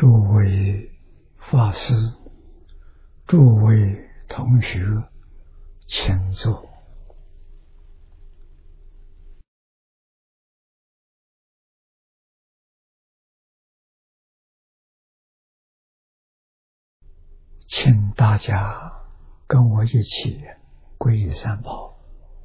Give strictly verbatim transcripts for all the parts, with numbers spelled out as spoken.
诸位法师、诸位同学，请坐。请大家跟我一起皈依三宝。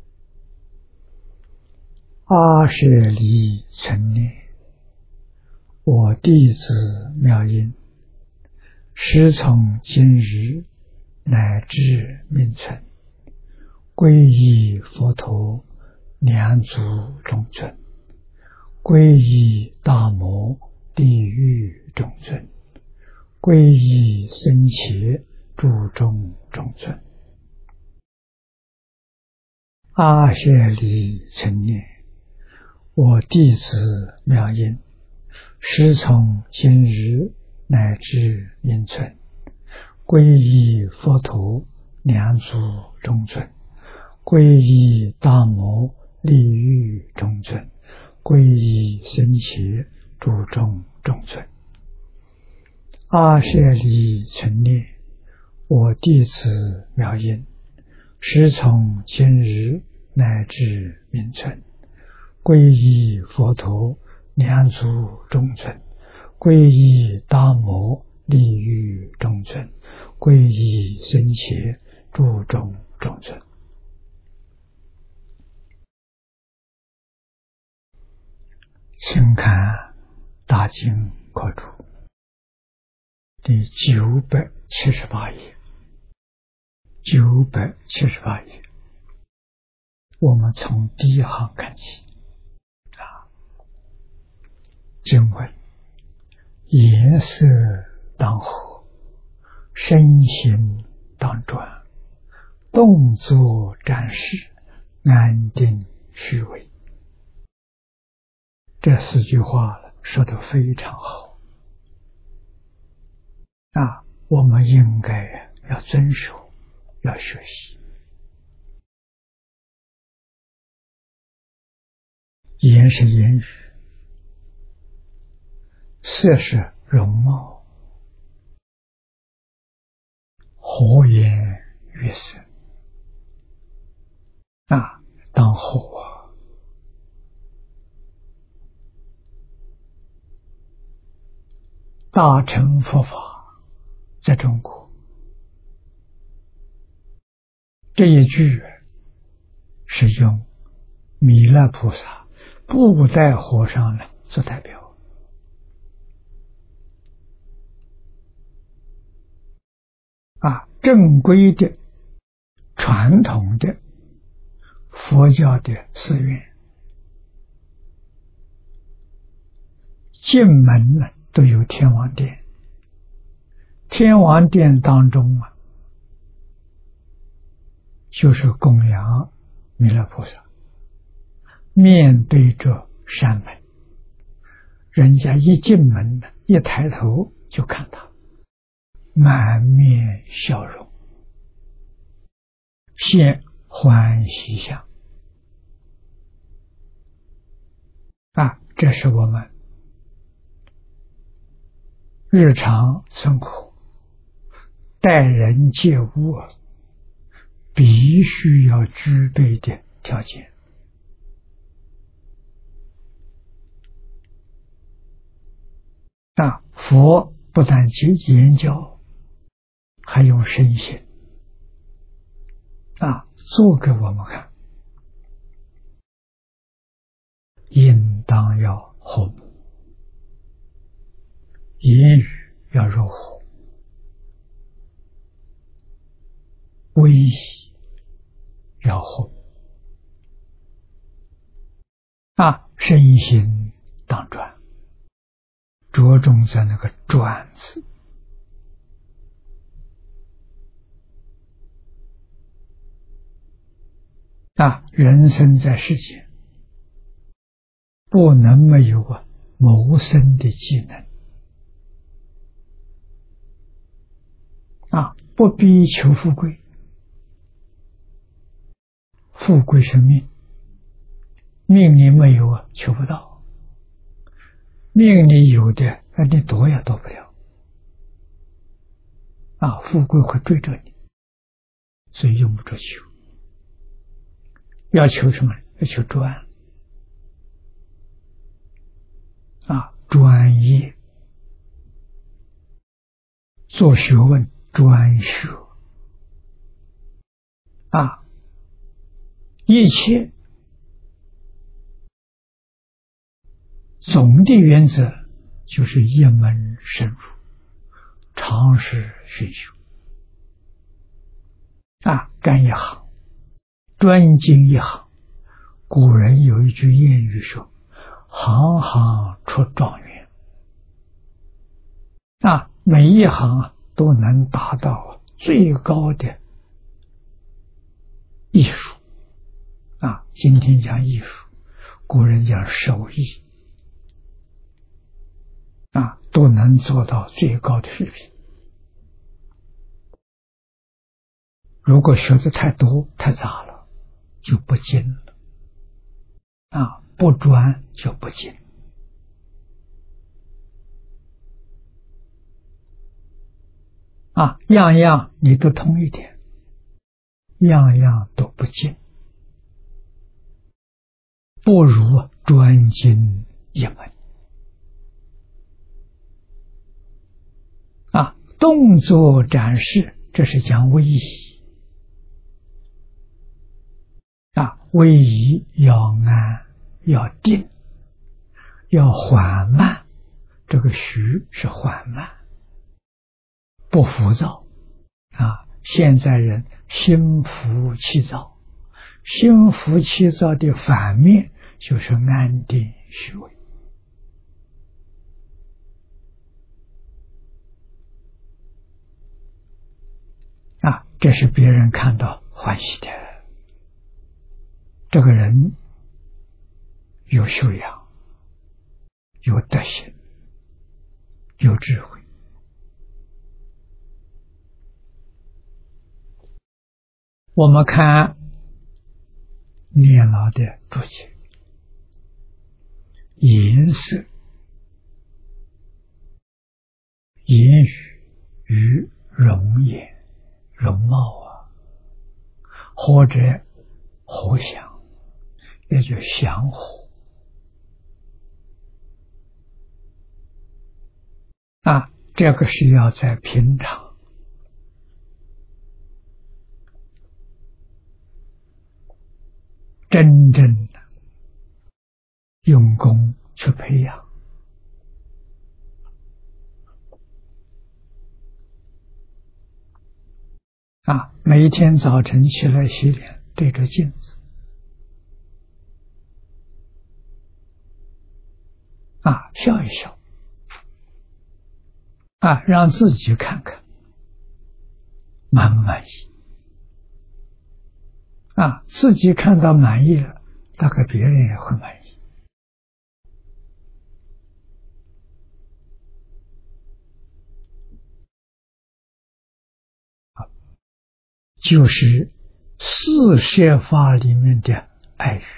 阿舍离存念，我弟子妙音，师从今日乃至命存，皈依佛陀，两足中尊，皈依大摩地狱中尊，皈依僧伽注中中尊。阿舍离存念，我弟子妙音，师从今日乃至命存，皈依佛陀，两足中尊，皈依大摩地狱中尊，皈依僧伽注中中尊。阿舍离存念，我弟子妙音，师从今日乃至命存，皈依佛陀，两足中尊，皈依大摩地狱中尊，皈依僧伽注中中尊。请看大经课注第九百七十八页，九百七十八页，我们从第一行看起。啊，经文：颜色当和，身形当转，动作展示，安定虚伪。这四句话说得非常好啊，我们应该要遵守，要学习。言是言语，色是容貌，和颜悦色啊，当和啊。大乘佛法在中国，这一句是用弥勒菩萨布袋和尚呢做代表啊，正规的传统的佛教的寺院进门呢都有天王殿，天王殿当中啊，就是供养弥勒菩萨，面对着山门，人家一进门一抬头就看他满面笑容，现欢喜相啊，这是我们日常生活待人接物必须要具备的条件啊！佛不但去言教，还用身行啊，做给我们看，应当要和睦，言语要柔和，威仪要和啊，身心当转，着重在那个转字啊，人生在世间不能没有啊谋生的技能啊，不必求富贵，富贵是命，命里没有啊求不到，命里有的你夺也夺不了啊，富贵会追着你，所以用不着求。要求什么？要求专啊，专业，做学问专学啊，一切总的原则就是一门深入，长时熏修啊，干一行，专精一行。古人有一句谚语说：“行行出状元。”啊，每一行啊都能达到最高的艺术啊。今天讲艺术，古人讲手艺啊，都能做到最高的水平。如果学的太多太杂了，就不精了啊，不专就不精啊，样样你都通一点，样样都不精，不如专精一门啊。动作展示，这是讲威仪啊，威仪要安，要定，要缓慢。这个徐是缓慢，不浮躁啊。现在人心浮气躁，心浮气躁的反面就是安定虚伪啊，这是别人看到欢喜的。这个人有修养，有德行，有智慧。我们看年老的注解，颜色、言语与容颜、容貌啊，或者活想，也就祥和啊，这个是要在平常真正的用功去培养啊，每一天早晨起来洗脸，对着镜子啊，笑一笑啊，让自己看看满不满意啊，自己看到满意了，大概别人也会满意啊，就是四摄法里面的爱语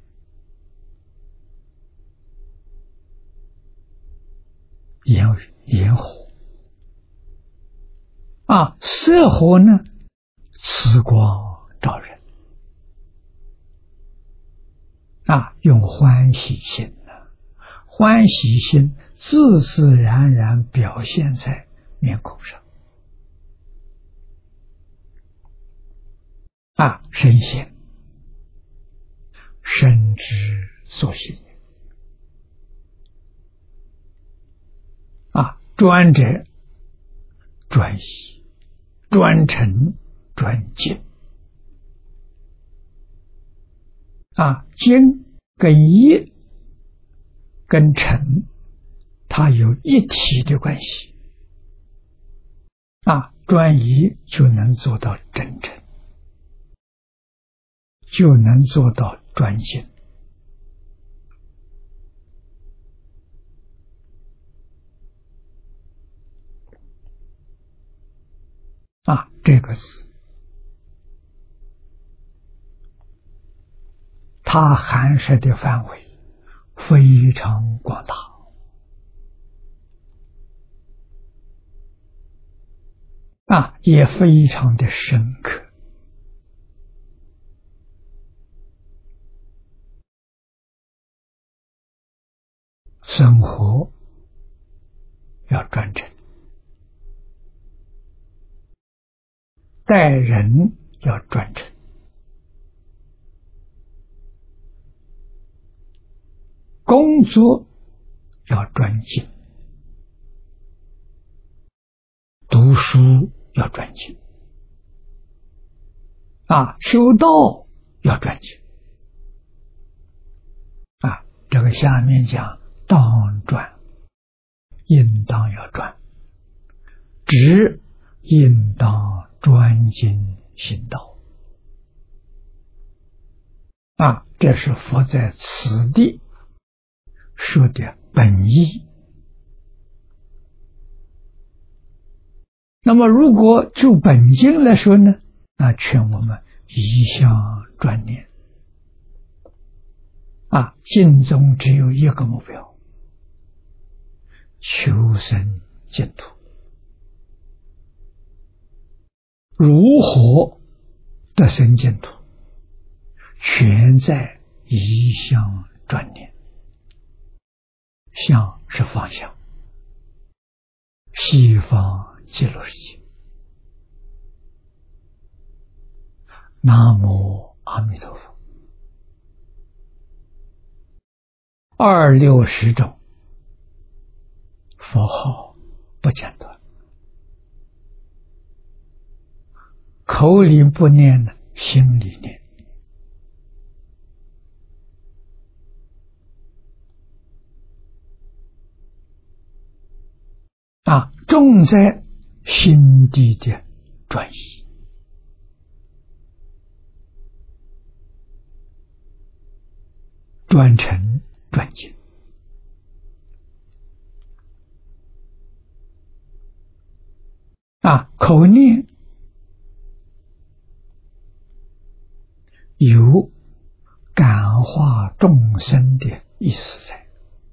言语言和啊，色和呢，慈光照人啊，用欢喜心呢，欢喜心自自然然表现在面孔上啊，身现身之所行啊，专者专一，专诚专精啊，精跟一跟诚它有一体的关系啊，专一就能做到真诚，就能做到专心啊，这个字它含摄的范围非常广大啊，也非常的深刻。生活要专诚，待人要专诚，工作要专精，读书要专精，啊，修道要专精，啊，这个下面讲当专，应当要专，只应当专精行道，啊，这是佛在此地说的本意。那么如果就本经来说呢，那劝我们一向专念，啊，经中只有一个目标，求生净土。如何得生净土，全在一向专念。向是方向，西方极乐世界。南无阿弥陀佛。二六十种佛号不间断，口里不念呢，心里念。啊，重在心地的转移。专诚专精，啊，口念有感化众生的意思在，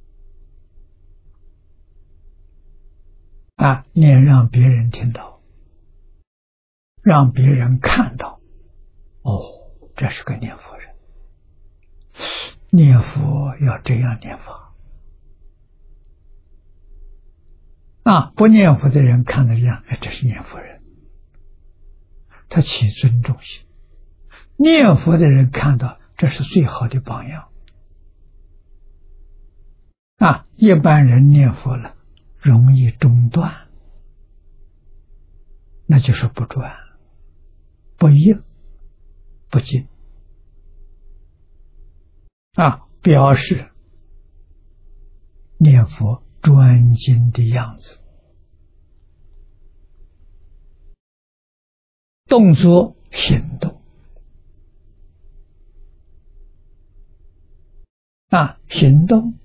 啊，念让别人听到，让别人看到，哦，这是个念佛人。念佛要这样念法，啊，不念佛的人看到这样，哎，这是念佛人，他起尊重心；念佛的人看到，这是最好的榜样。啊，一般人念佛了，容易中断，那就是不专、不应、不精。啊，表示念佛专精的样子，动作行动，啊，行动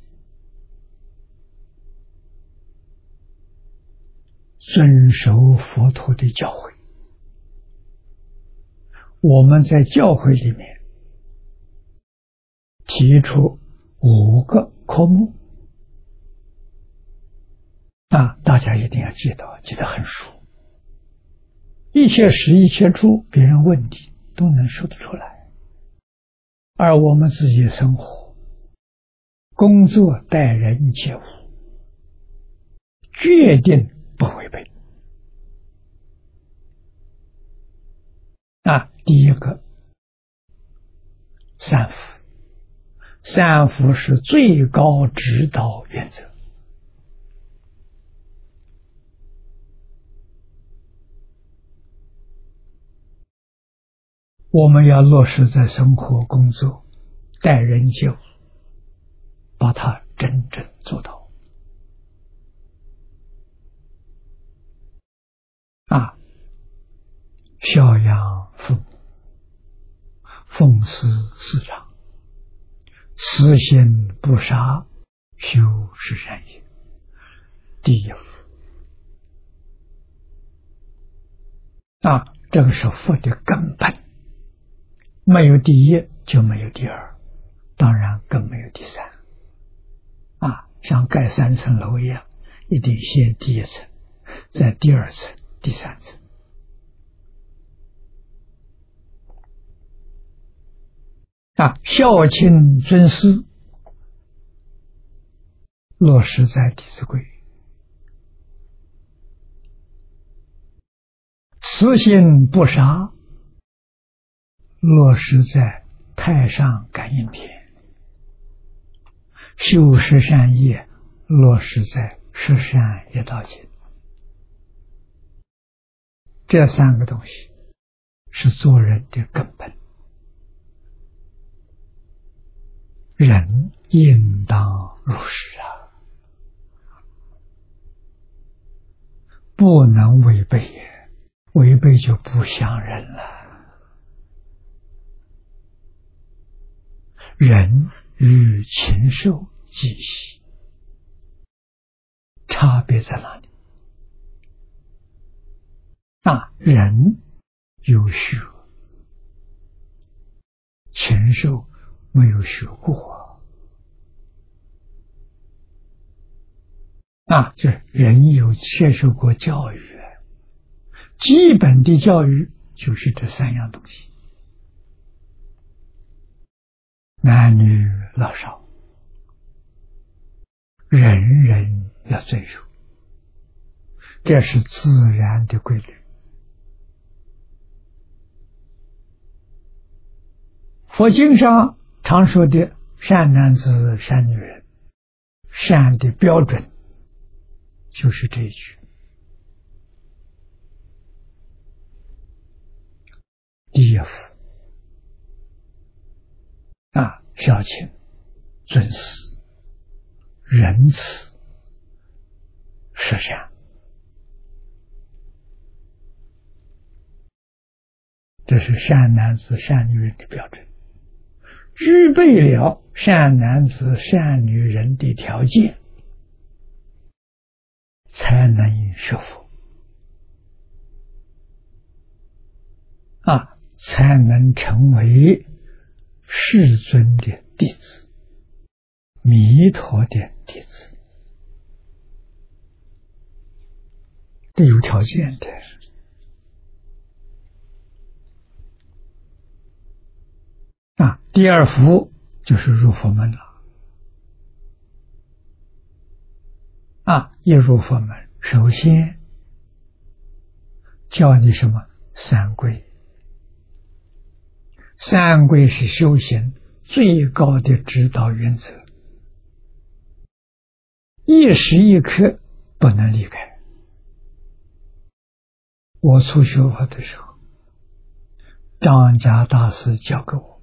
遵守佛陀的教诲。我们在教诲里面提出五个科目，啊，大家一定要记得，记得很熟。一切时一切处，别人问你都能说得出来，而我们自己生活、工作、待人接物，决定不违背。啊，第一个三福。三福是最高指导原则，我们要落实在生活、工作、待人接物，把它真正做到。啊，孝养父母，奉事师长，慈心不杀，修是善业，第一福。啊，这个是佛的根本，没有第一就没有第二，当然更没有第三。啊，像盖三层楼一样，一定先第一层，再第二层、第三层。 啊，孝亲尊师落实在《弟子规》，慈心不杀落实在《太上感应篇》，修十善业落实在《十善业道经》。这三个东西是做人的根本，人应当入世啊，不能违背，违背就不像人了。人与禽兽几息，差别在哪里？啊，人有血，禽兽没有血过。啊，就是人有接受过教育，基本的教育就是这三样东西。男女老少，人人要遵守，这是自然的规律。佛经上常说的善男子、善女人，善的标准就是这一句。第一幅啊，孝亲、尊师、仁慈、十善，这是善男子、善女人的标准。具备了善男子、善女人的条件，才能学佛啊，才能成为世尊的弟子，弥陀的弟子，这有条件的。啊，第二福就是入佛门了。啊，一入佛门，首先教你什么？三归。三归是修行最高的指导原则，一时一刻不能离开。我初学佛的时候，张家大师教给我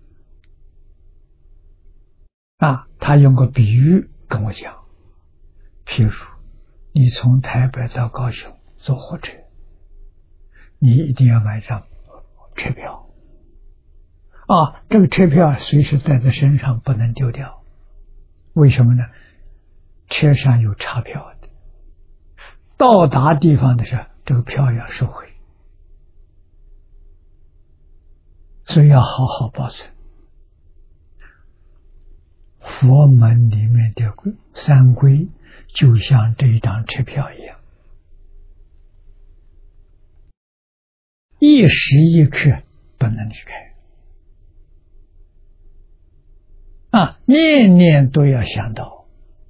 啊，他用个比喻跟我讲，譬如你从台北到高雄坐火车，你一定要买张车票啊，这个车票随时带在身上，不能丢掉。为什么呢？车上有查票的，到达地方的时候，这个票要收回，所以要好好保存。佛门里面的三归就像这一张车票一样，一时一刻不能离开啊，念念都要想到。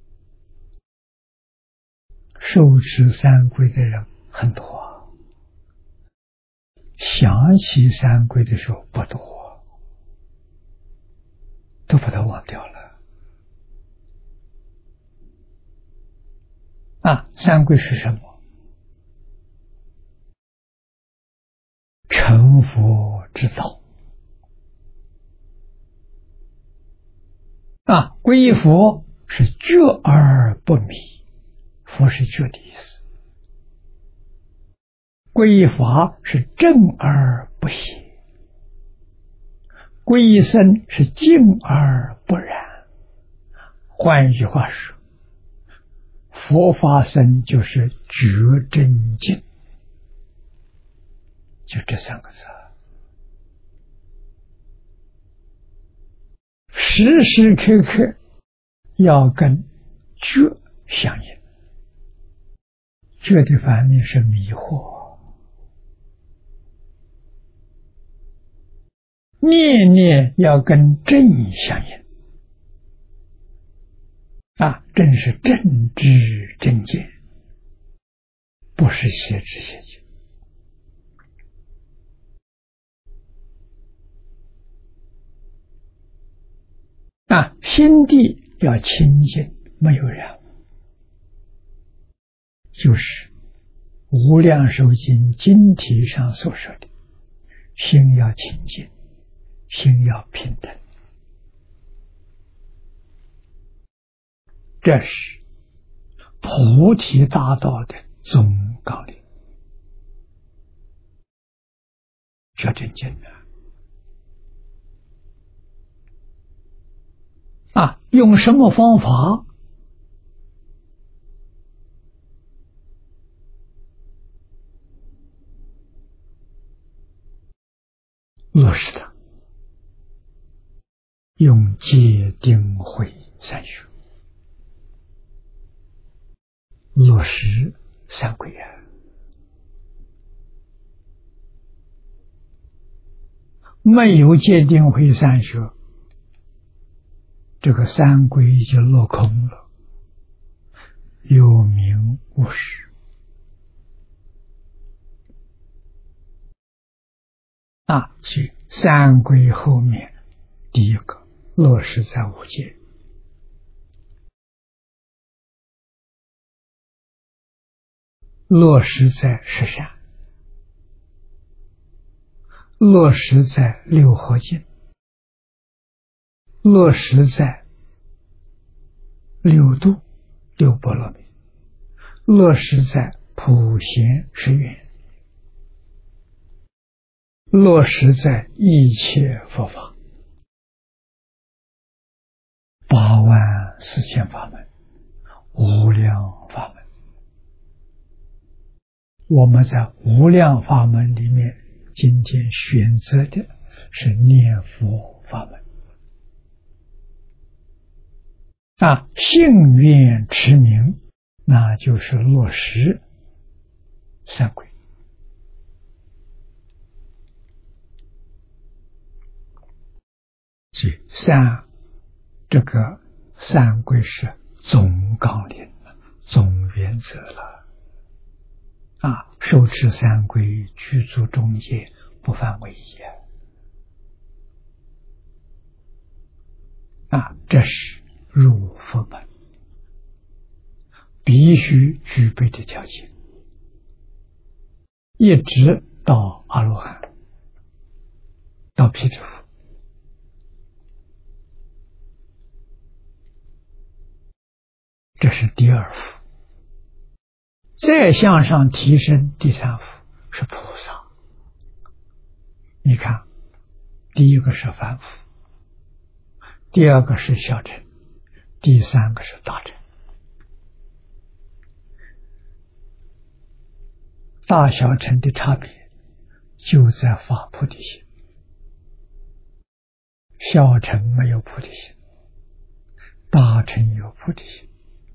受持三归的人很多，想起三归的时候不多，都把它忘掉了。啊，三归是什么？成佛之道。啊，归佛是觉而不迷，佛是觉的意思。归法是正而不邪，归僧是静而不染。换一句话说，佛法僧就是觉真静，就这三个字。时时刻刻要跟觉相应，觉的反面是迷惑， 念念要跟正相应啊，正是正知正见，不是邪知邪见啊。心地要清净，没有染污，就是无量寿经经题上所说的，心要清净，心要平等，这是菩提大道的总纲领，这真简单啊！用什么方法？落实它，用戒定慧三学落实三归啊！没有戒定慧三学，这个三归就落空了，有名无实啊！所以三归后面第一个落实在五戒，落实在十善，落实在六合敬，落实在六度六波罗蜜，落实在普贤十愿，落实在一切佛法，八万四千法门，无量法门。我们在无量法门里面，今天选择的是念佛法门啊，信愿持名，那就是落实三归。所以三这个三归是总纲领、总原则了啊！受持三归，具足中戒，不犯违也啊！这是入佛门必须具备的条件，一直到阿罗汉，到辟支佛。这是第二福，再向上提升，第三福是菩萨。你看，第一个是凡夫，第二个是小乘，第三个是大乘。大小乘的差别就在发菩提心，小乘没有菩提心，大乘有菩提心。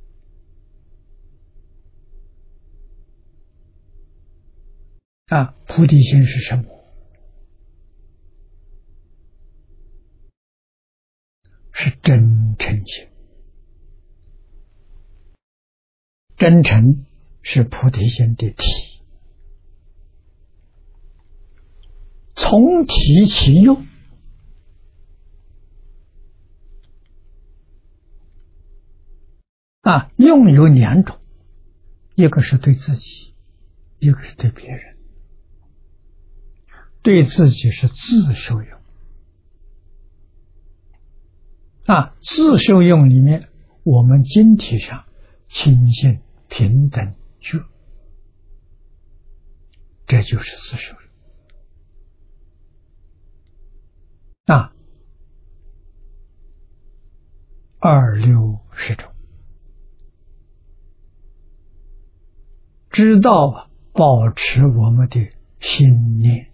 啊，菩提心是什么？是真诚心。真诚是菩提心的体，从体起用。啊，用有两种，一个是对自己，一个是对别人。对自己是自受用啊，自受用里面，我们经体上清净平等觉，这就是自受用啊。二六十种，知道啊，保持我们的心念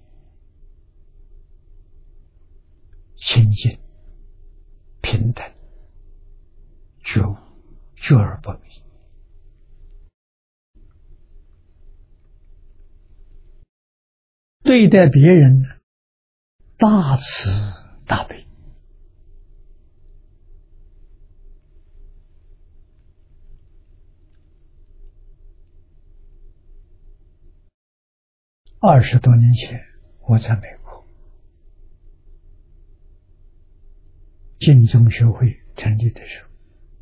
清净、平等、觉悟、觉而不迷。对待别人呢， 大慈大悲。二十多年前，我在美国净宗学会成立的时候，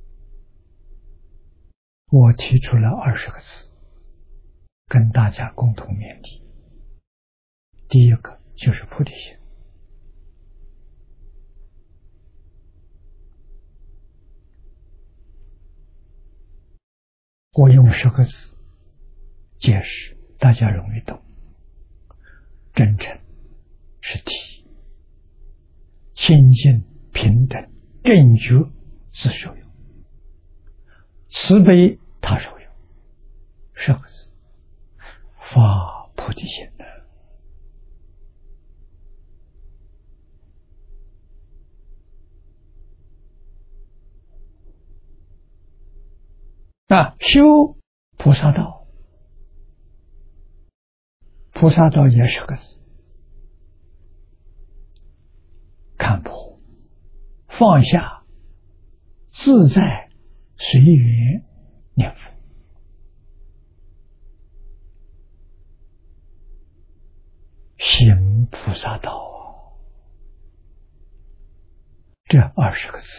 我提出了二十个字，跟大家共同勉励。第一个就是菩提心。我用十个字解释，大家容易懂。真诚是体，清净平等正觉自受用，慈悲他受用。十个字，发菩提心的。啊，修菩萨道，菩萨道也是个字，看破放下，自在随缘念佛。行菩萨道啊，这二十个字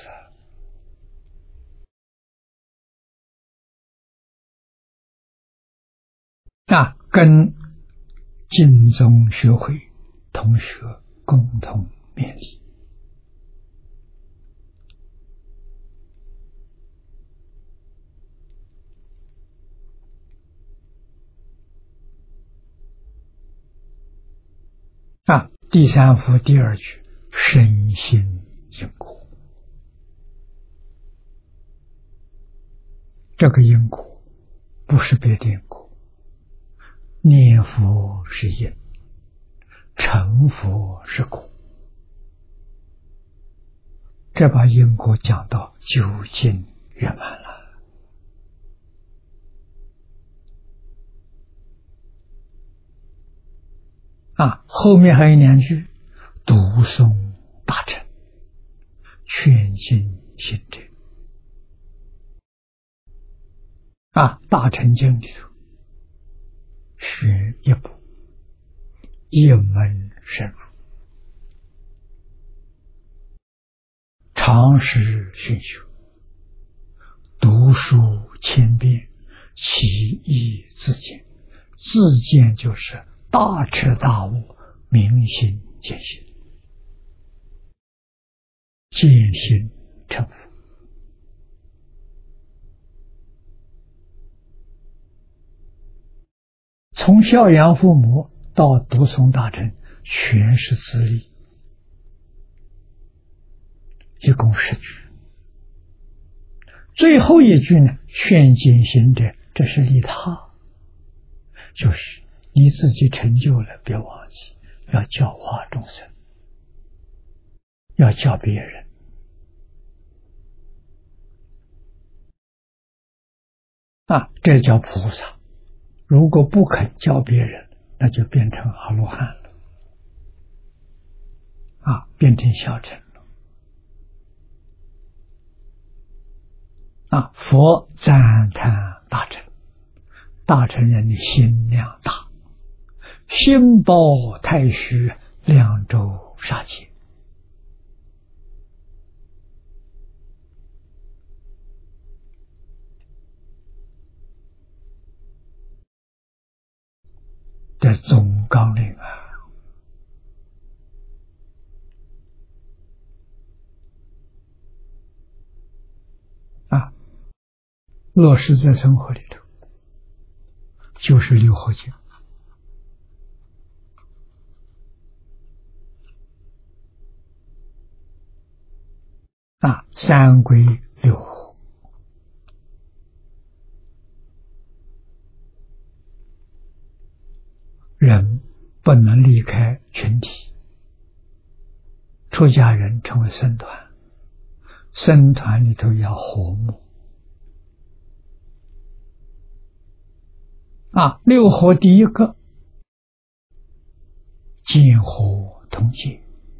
啊，跟净宗学会同学共同勉励。啊，第三幅第二句，身心因果。这个因果不是别的因果，念佛是因，成佛是果。这把因果讲到究竟圆满了。啊，后面还有两句，读诵大乘，劝进行者。啊，大乘经里头选一部，一门深入，长时熏修，读书千遍，其义自见。自见就是大彻大悟，明心见性，见性成佛。从孝养父母到读诵大乘，全是自利，一共十句。最后一句呢，劝进行者，这是利他，就是你自己成就了，别忘记要教化众生，要教别人。啊，这叫菩萨。如果不肯教别人，那就变成阿罗汉了，啊，变成小乘了。啊，佛赞叹大乘，大乘人的心量大，心包太虚，量周杀劫。这总纲领啊，啊，落实在生活里头，就是六合经。啊，三归六合，人不能离开群体。出家人成为僧团，僧团里头要和睦。啊，六合第一个，见和同戒，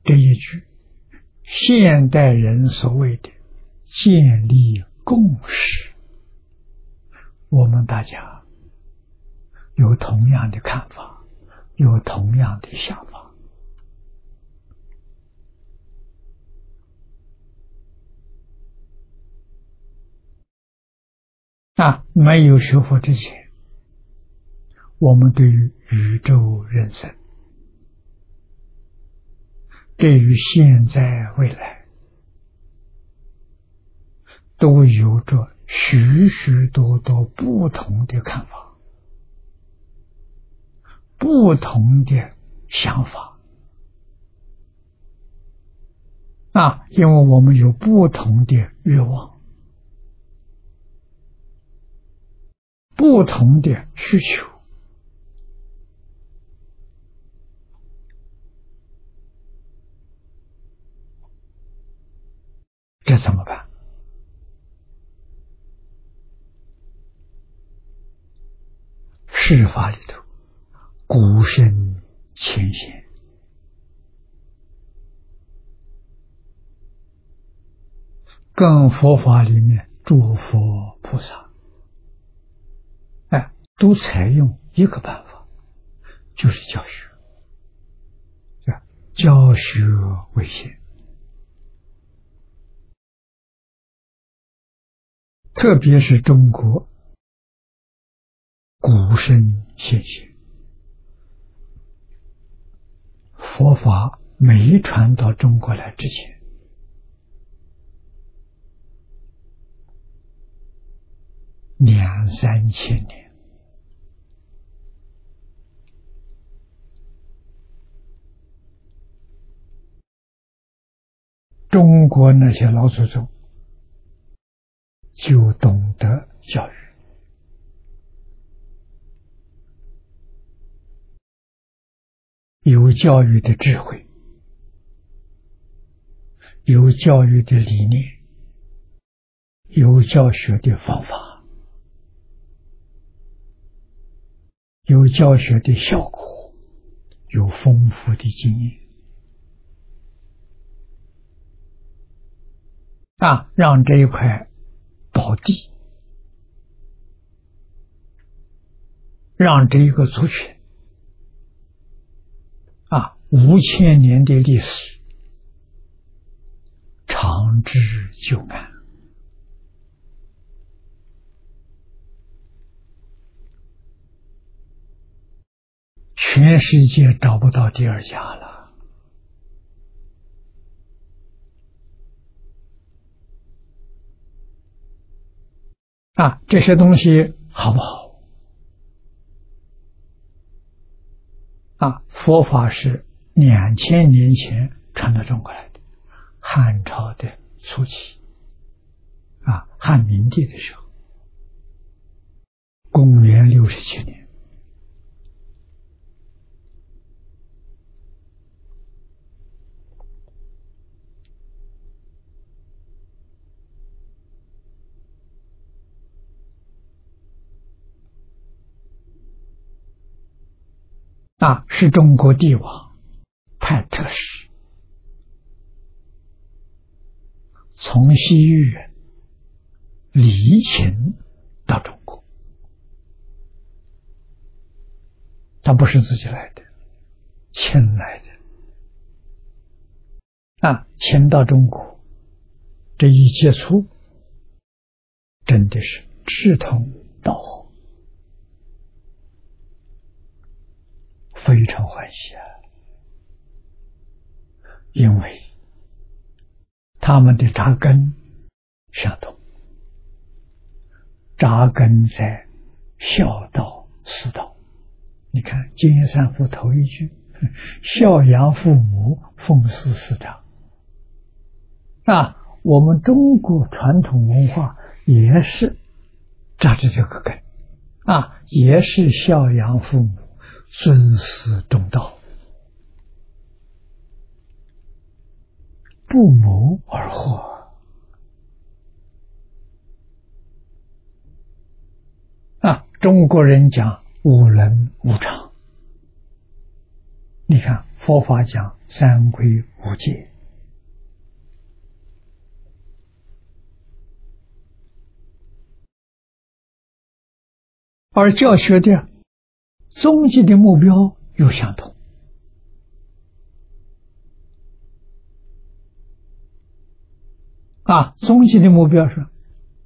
这一句现代人所谓的建立共识，我们大家有同样的看法，有同样的想法。啊，没有学佛之前，我们对于宇宙人生，对于现在未来，都有着许许多多不同的看法，不同的想法。啊，因为我们有不同的愿望，不同的需求。这怎么办？世法里头，古圣先贤跟佛法里面诸佛菩萨，哎，都采用一个办法，就是教学，教学为先。特别是中国古圣先贤，佛法没传到中国来之前，两三千年，中国那些老祖宗就懂得教育，有教育的智慧，有教育的理念，有教学的方法，有教学的效果，有丰富的经验啊，让这一块宝地，让这一个族群啊，五千年的历史长治久安。全世界找不到第二家了。啊，这些东西好不好？啊，佛法是两千年前传到中国来的，汉朝的初期，啊，汉明帝的时候，公元六十七年。啊，是中国帝王派特使从西域礼请到中国，他不是自己来的，请来的。啊，请到中国，这一接触，真的是志同道合，非常欢喜啊！因为他们的扎根相同，扎根在孝道四道。你看金岳三父头一句，孝养父母，奉事师长。啊，我们中国传统文化也是扎着这个根，啊，也是孝养父母，尊师重道，不谋而合。啊，中国人讲无人无常，你看佛法讲三归五戒，而教学的终极的目标又相同。啊，终极的目标是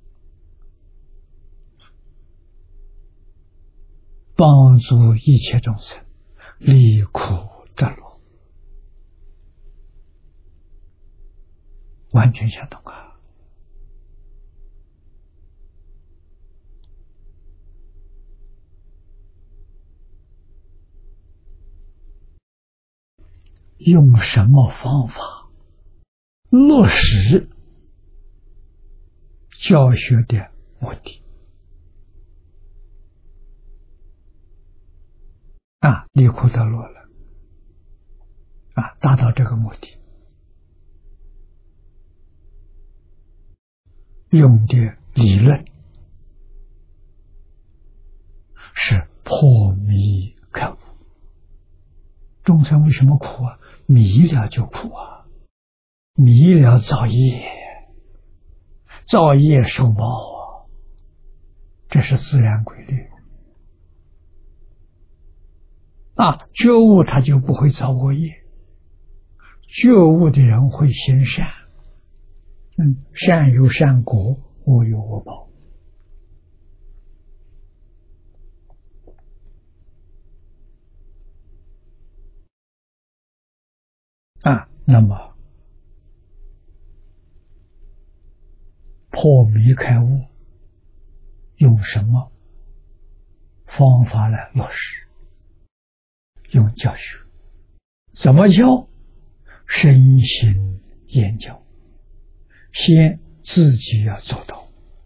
帮助一切众生离苦得乐，完全相同啊！用什么方法落实教学的目的啊，离苦得乐了啊，达到这个目的，用的理论是破迷开悟。众生为什么苦啊？迷了就苦啊，迷了造业，造业受报啊，这是自然规律啊。觉悟他就不会造恶业，觉悟的人会行善，嗯，善有善果，恶有恶报啊。那么破迷开悟用什么方法来落实？用教学。怎么教？身心研究，先自己要做到，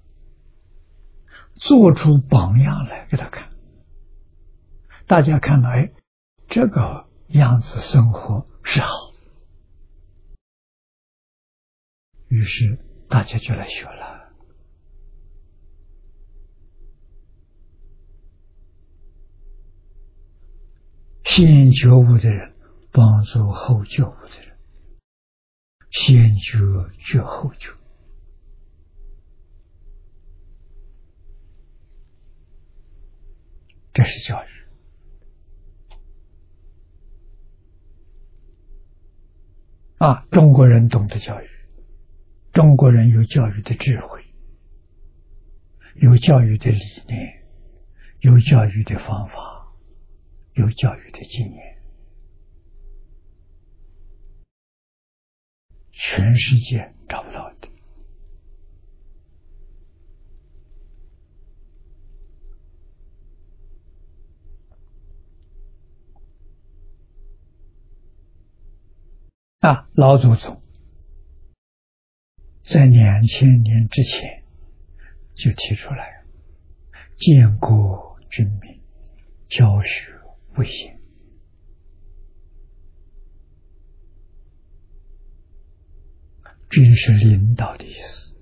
做出榜样来给他看。大家看到，哎，这个样子生活是好，于是大家就来学了。先觉悟的人帮助后觉悟的人，先觉觉后觉，这是教育啊！中国人懂得教育，中国人有教育的智慧，有教育的理念，有教育的方法，有教育的经验，全世界找不到的。啊，老祖宗在两千年之前就提出来，建国军民，教学为先。军是领导的意思，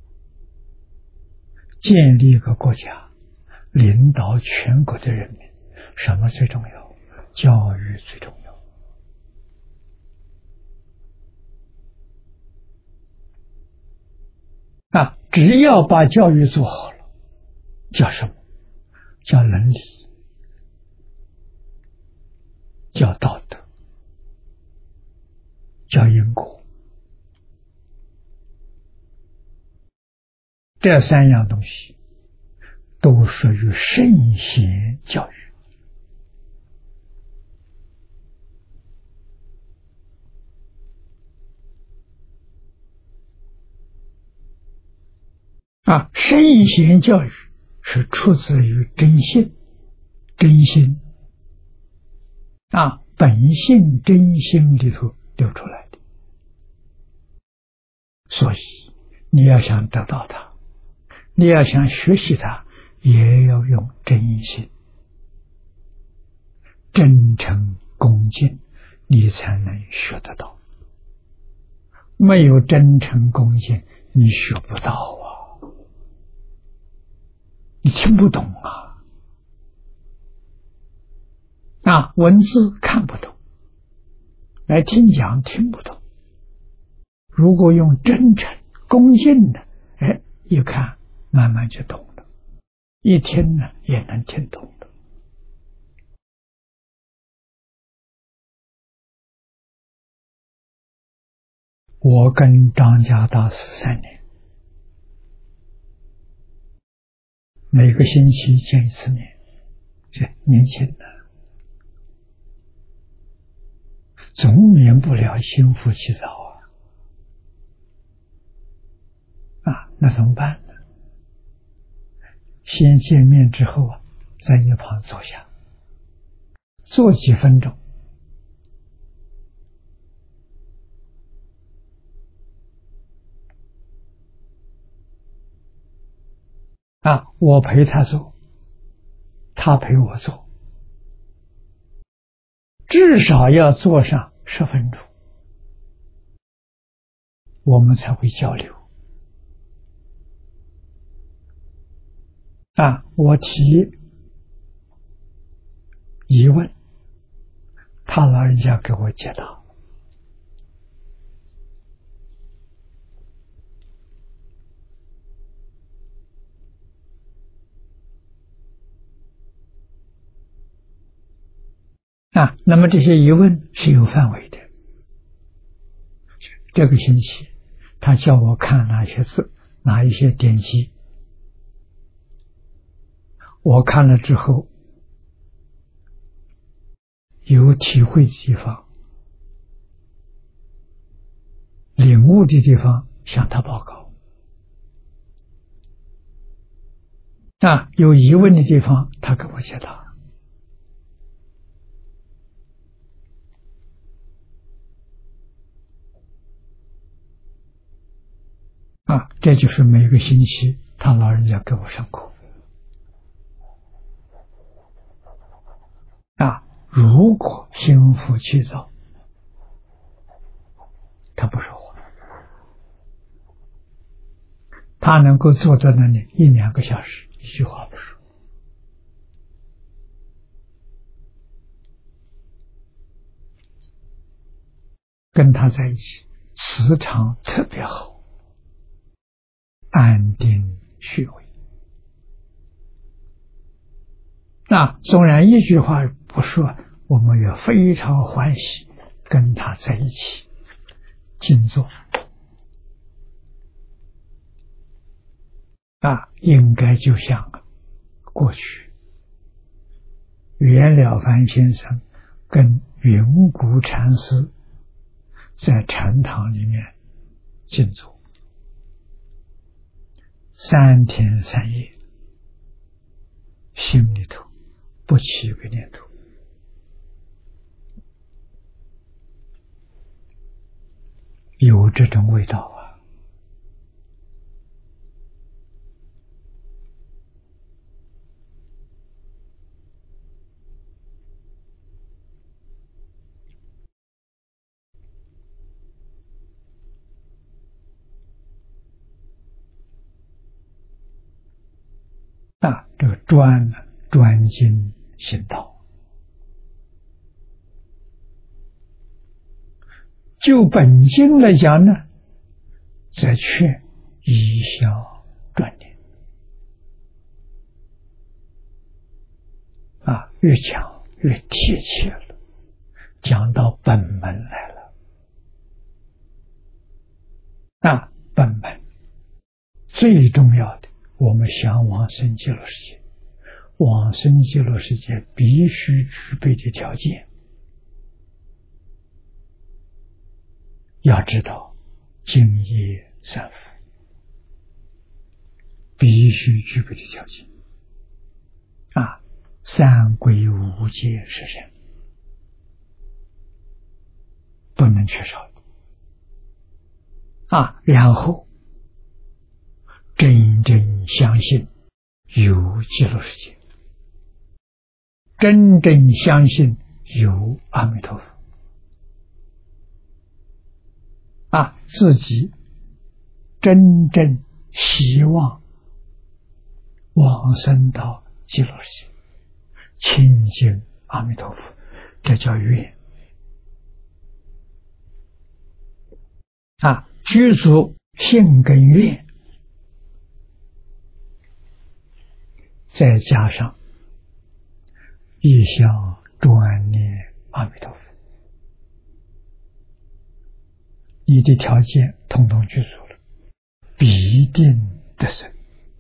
建立一个国家，领导全国的人民，什么最重要？教育最重要。啊，只要把教育做好了，叫什么？叫伦理，叫道德，叫因果。这三样东西都属于圣贤教育。啊，圣贤教育是出自于真性，真心啊，本性真心里头流出来的。所以你要想得到它，你要想学习它，也要用真心、真诚恭敬，你才能学得到。没有真诚恭敬，你学不到啊，你听不懂啊，啊，文字看不懂， 来听讲听不懂，如果用真诚恭敬的，哎，一看慢慢就懂了，一听呢也能听懂的。我跟张家大师三年，每个星期见一次面，这年轻的总免不了心浮气躁啊！啊，那怎么办呢？先见面之后啊，在一旁坐下，坐几分钟，啊，我陪他做，他陪我做，至少要做上十分钟，我们才会交流。啊，我提疑问，他老人家给我解答。啊，那么这些疑问是有范围的。这个星期，他叫我看哪些字，哪一些典籍，我看了之后，有体会的地方，领悟的地方，向他报告。啊，有疑问的地方，他给我解答。啊，这就是每个星期他老人家给我上课。啊，如果心浮气躁，他不说话，他能够坐在那里一两个小时，一句话不说。跟他在一起，磁场特别好，安定虚伪。那纵然一句话不说，我们也非常欢喜跟他在一起静坐。啊，应该就像过去袁了凡先生跟云谷禅师在禅堂里面静坐三天三夜，心里头不起一个念头，有这种味道啊！啊，这个专专精行道，就本经来讲呢，则劝以消专念。啊，越讲越贴切了，讲到本门来了。啊，本门最重要的，我们想往生极乐世界，往生极乐世界必须具备的条件，要知道净业三福，必须具备的条件啊，三归五戒是人不能缺少的啊。然后真正相信有极乐世界，真正相信有阿弥陀佛啊，自己真正希望往生到极乐世界，亲近阿弥陀佛，这叫愿啊，具足信跟愿，再加上一向专念阿弥陀佛，你的条件统统具足了，必定得生。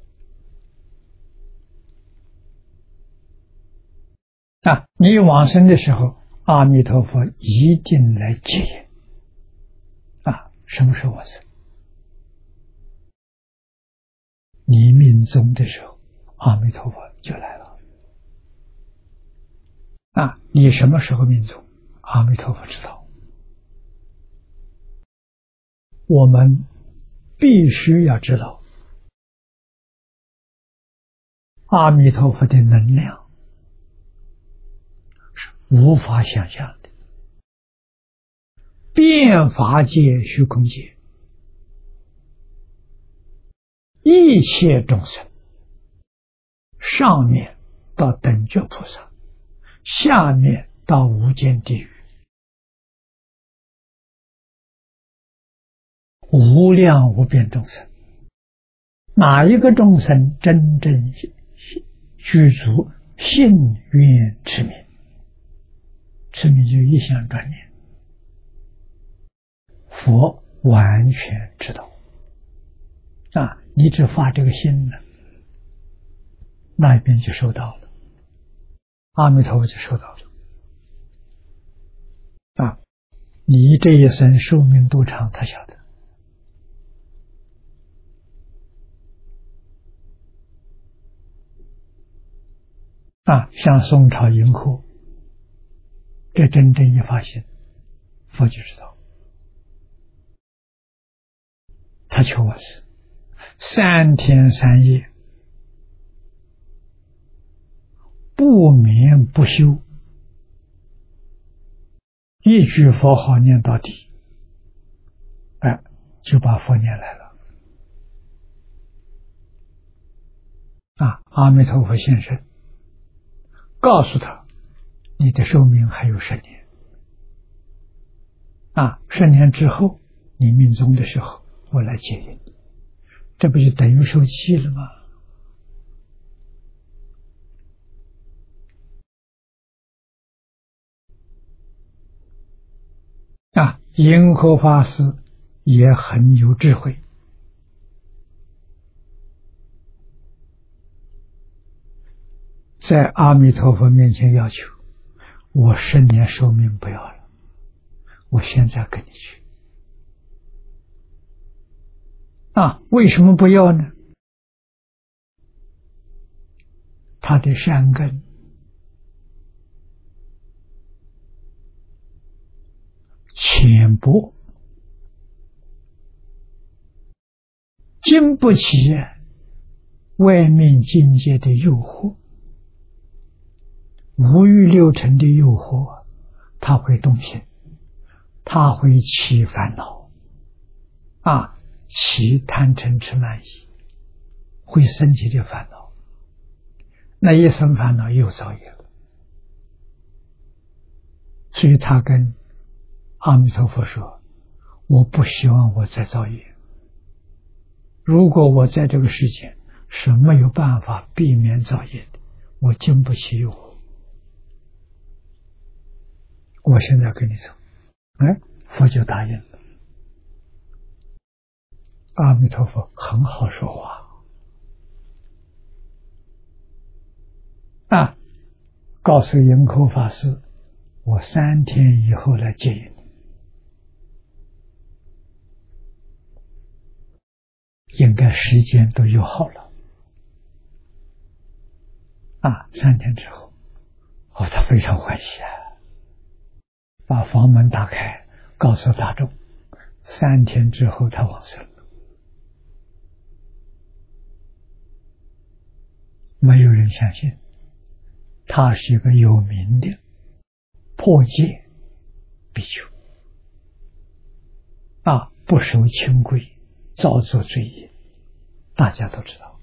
啊，你往生的时候，阿弥陀佛一定来接引。啊，什么时候往生？你命终的时候，阿弥陀佛就来了。啊，你什么时候命终？阿弥陀佛知道。我们必须要知道，阿弥陀佛的能量是无法想象的，遍法界、虚空界，一切众生，上面到等觉菩萨，下面到无间地狱，无量无边众生，哪一个众生真正具足信愿持名？持名就一向专念，佛完全知道。啊，你只发这个心了，那一边就收到了，阿弥陀佛就收到了。啊，你这一生寿命多长，他晓得。啊，像宋朝银库，这真正一发心，佛就知道。他求我是三天三夜不眠不休，一句佛号念到底，哎，就把佛念来了。啊，阿弥陀佛现身，告诉他，你的寿命还有十年。啊，十年之后，你命终的时候，我来接引你，这不就等于受气了吗？啊，银河法师也很有智慧。在阿弥陀佛面前要求，我十年寿命不要了，我现在跟你去。啊，为什么不要呢？他的善根浅薄，经不起外面境界的诱惑，五欲六尘的诱惑，他会动心，他会起烦恼，啊，起贪嗔痴慢疑，会生起的烦恼，那一生烦恼又造业了。所以他跟阿弥陀佛说，我不希望我再造业，如果我在这个世界是没有办法避免造业的，我经不起诱惑，我现在跟你走。哎，佛就答应了。阿弥陀佛很好说话啊，告诉银口法师，我三天以后来接引你，应该时间都约好了啊。三天之后，哦，他非常欢喜啊，把房门打开，告诉大众，三天之后他往生了。没有人相信，他是一个有名的破戒比丘啊，不守清规，造作罪业，大家都知道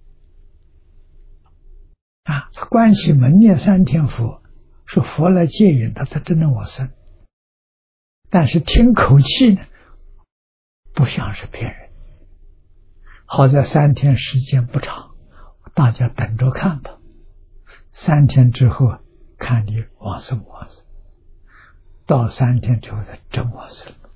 啊。他关系门念三天佛，说佛来接引他，他真能往生。但是听口气呢， 不像是骗人。好在三天时间不长，大家等着看吧。三天之后看你往生不往生，到三天之后才真往生了。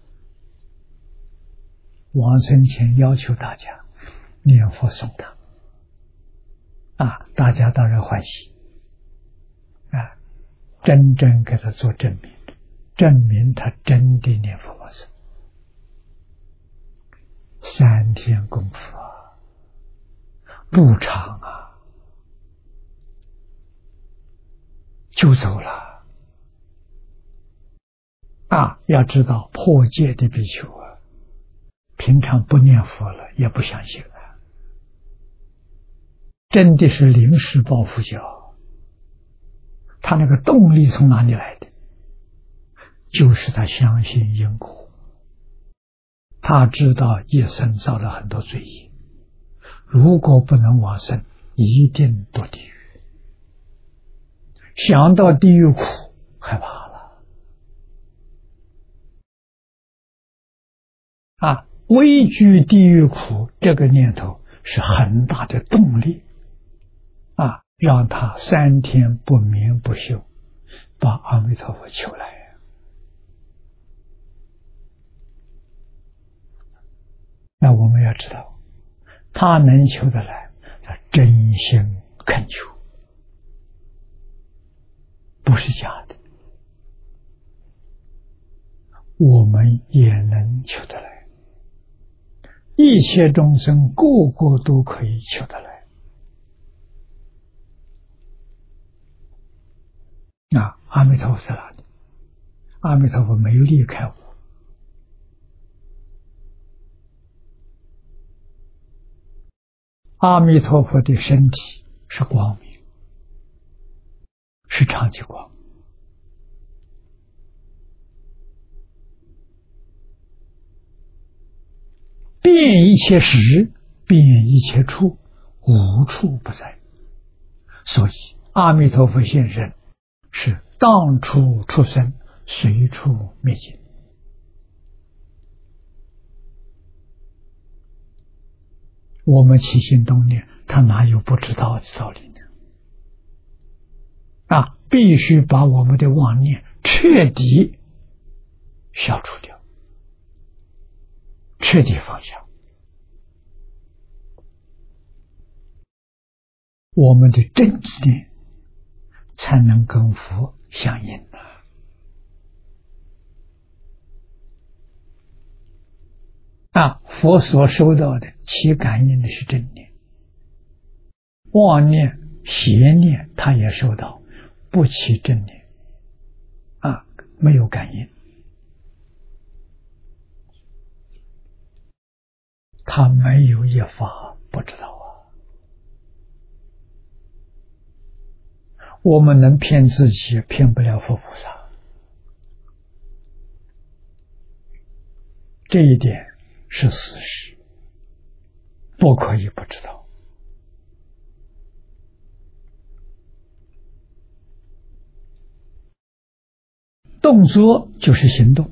往生前要求大家念佛诵他啊，大家当然欢喜啊，真正给他做证明，证明他真的念佛往生。三天功夫啊，不长啊，就走了啊！要知道破戒的比丘啊，平常不念佛了，也不相信了，真的是临时抱佛脚。他那个动力从哪里来的？就是他相信因果，他知道一生造了很多罪业，如果不能往生，一定堕地狱。想到地狱苦，害怕了啊！畏惧地狱苦这个念头是很大的动力啊，让他三天不眠不休把阿弥陀佛求来。那我们要知道，他能求得来，他真心恳求，不是假的。我们也能求得来，一切众生个个都可以求得来。那阿弥陀佛在哪里？阿弥陀佛没有离开我。阿弥陀佛的身体是光明，是常寂光，遍一切时，遍一切处，无处不在。所以阿弥陀佛现身是当处出生，随处灭尽。我们起心动念，他哪有不知道的道理呢？啊，必须把我们的妄念彻底消除掉，彻底放下，我们的正知念才能跟佛相应的。啊，佛所收到的其感应的是正念，妄念邪念他也收到，不起正念啊，没有感应，他没有一法不知道啊。我们能骗自己，骗不了佛菩萨，这一点是事实，不可以不知道。动作就是行动，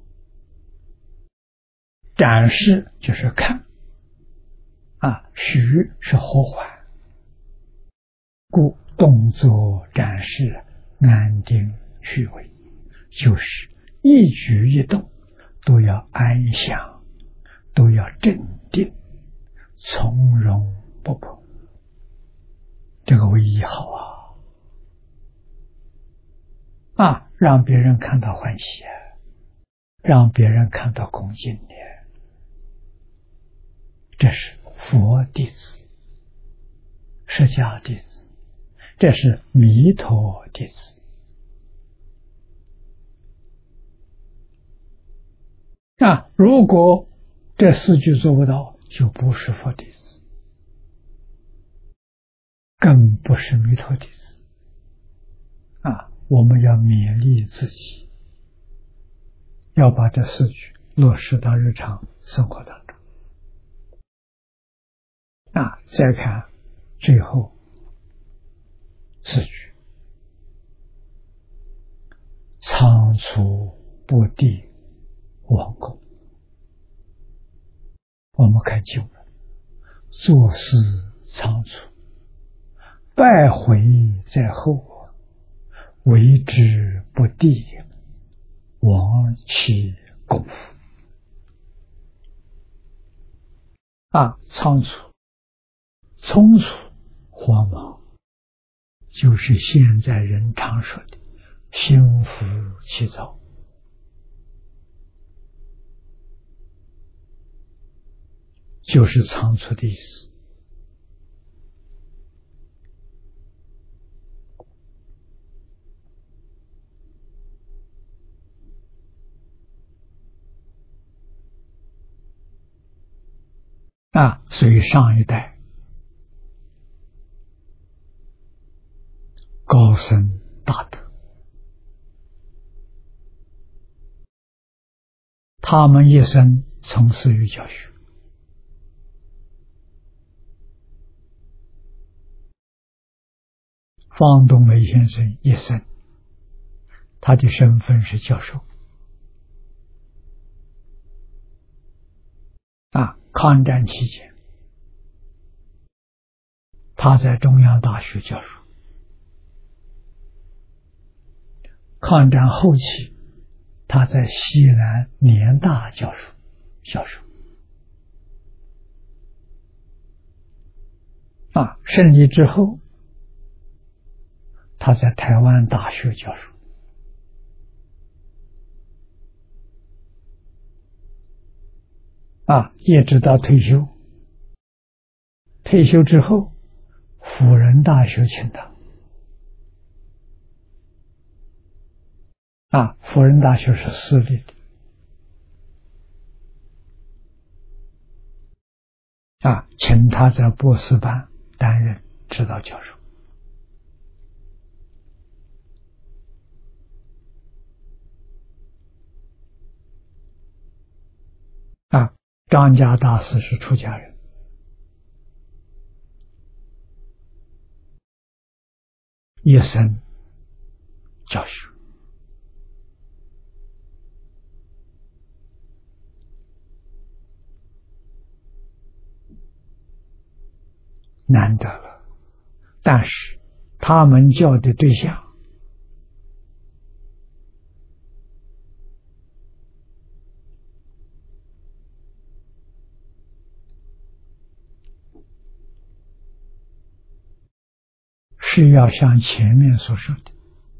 展示就是看，啊，许是和缓，故动作展示安定虚伪，就是一举一动都要安详，都要镇定，从容不迫，这个唯一好啊！啊，让别人看到欢喜，让别人看到恭敬的，这是佛弟子，释迦弟子，这是弥陀弟子。啊，如果这四句做不到，就不是佛弟子，更不是弥陀弟子。啊，我们要勉励自己，要把这四句落实到日常生活当中。啊，再看最后四句：仓促不地王公。 我们看经文，做事仓促，败毁在后，为之不第，亡其功夫。啊，仓促、匆促、慌忙，就是现在人常说的心浮气躁。就是仓促的意思。啊，所以上一代高僧大德，他们一生从事于教学。方东梅先生一生，他的身份是教授。啊，抗战期间，他在中央大学教书。抗战后期，他在西南联大教书，教书。啊，胜利之后，他在台湾大学教书。啊，一直到退休。退休之后，辅仁大学请他。啊，辅仁大学是私立的。啊，请他在博士班担任指导教授。啊，张家大师是出家人，一生教学。难得了，但是他们教的对象是要像前面所说的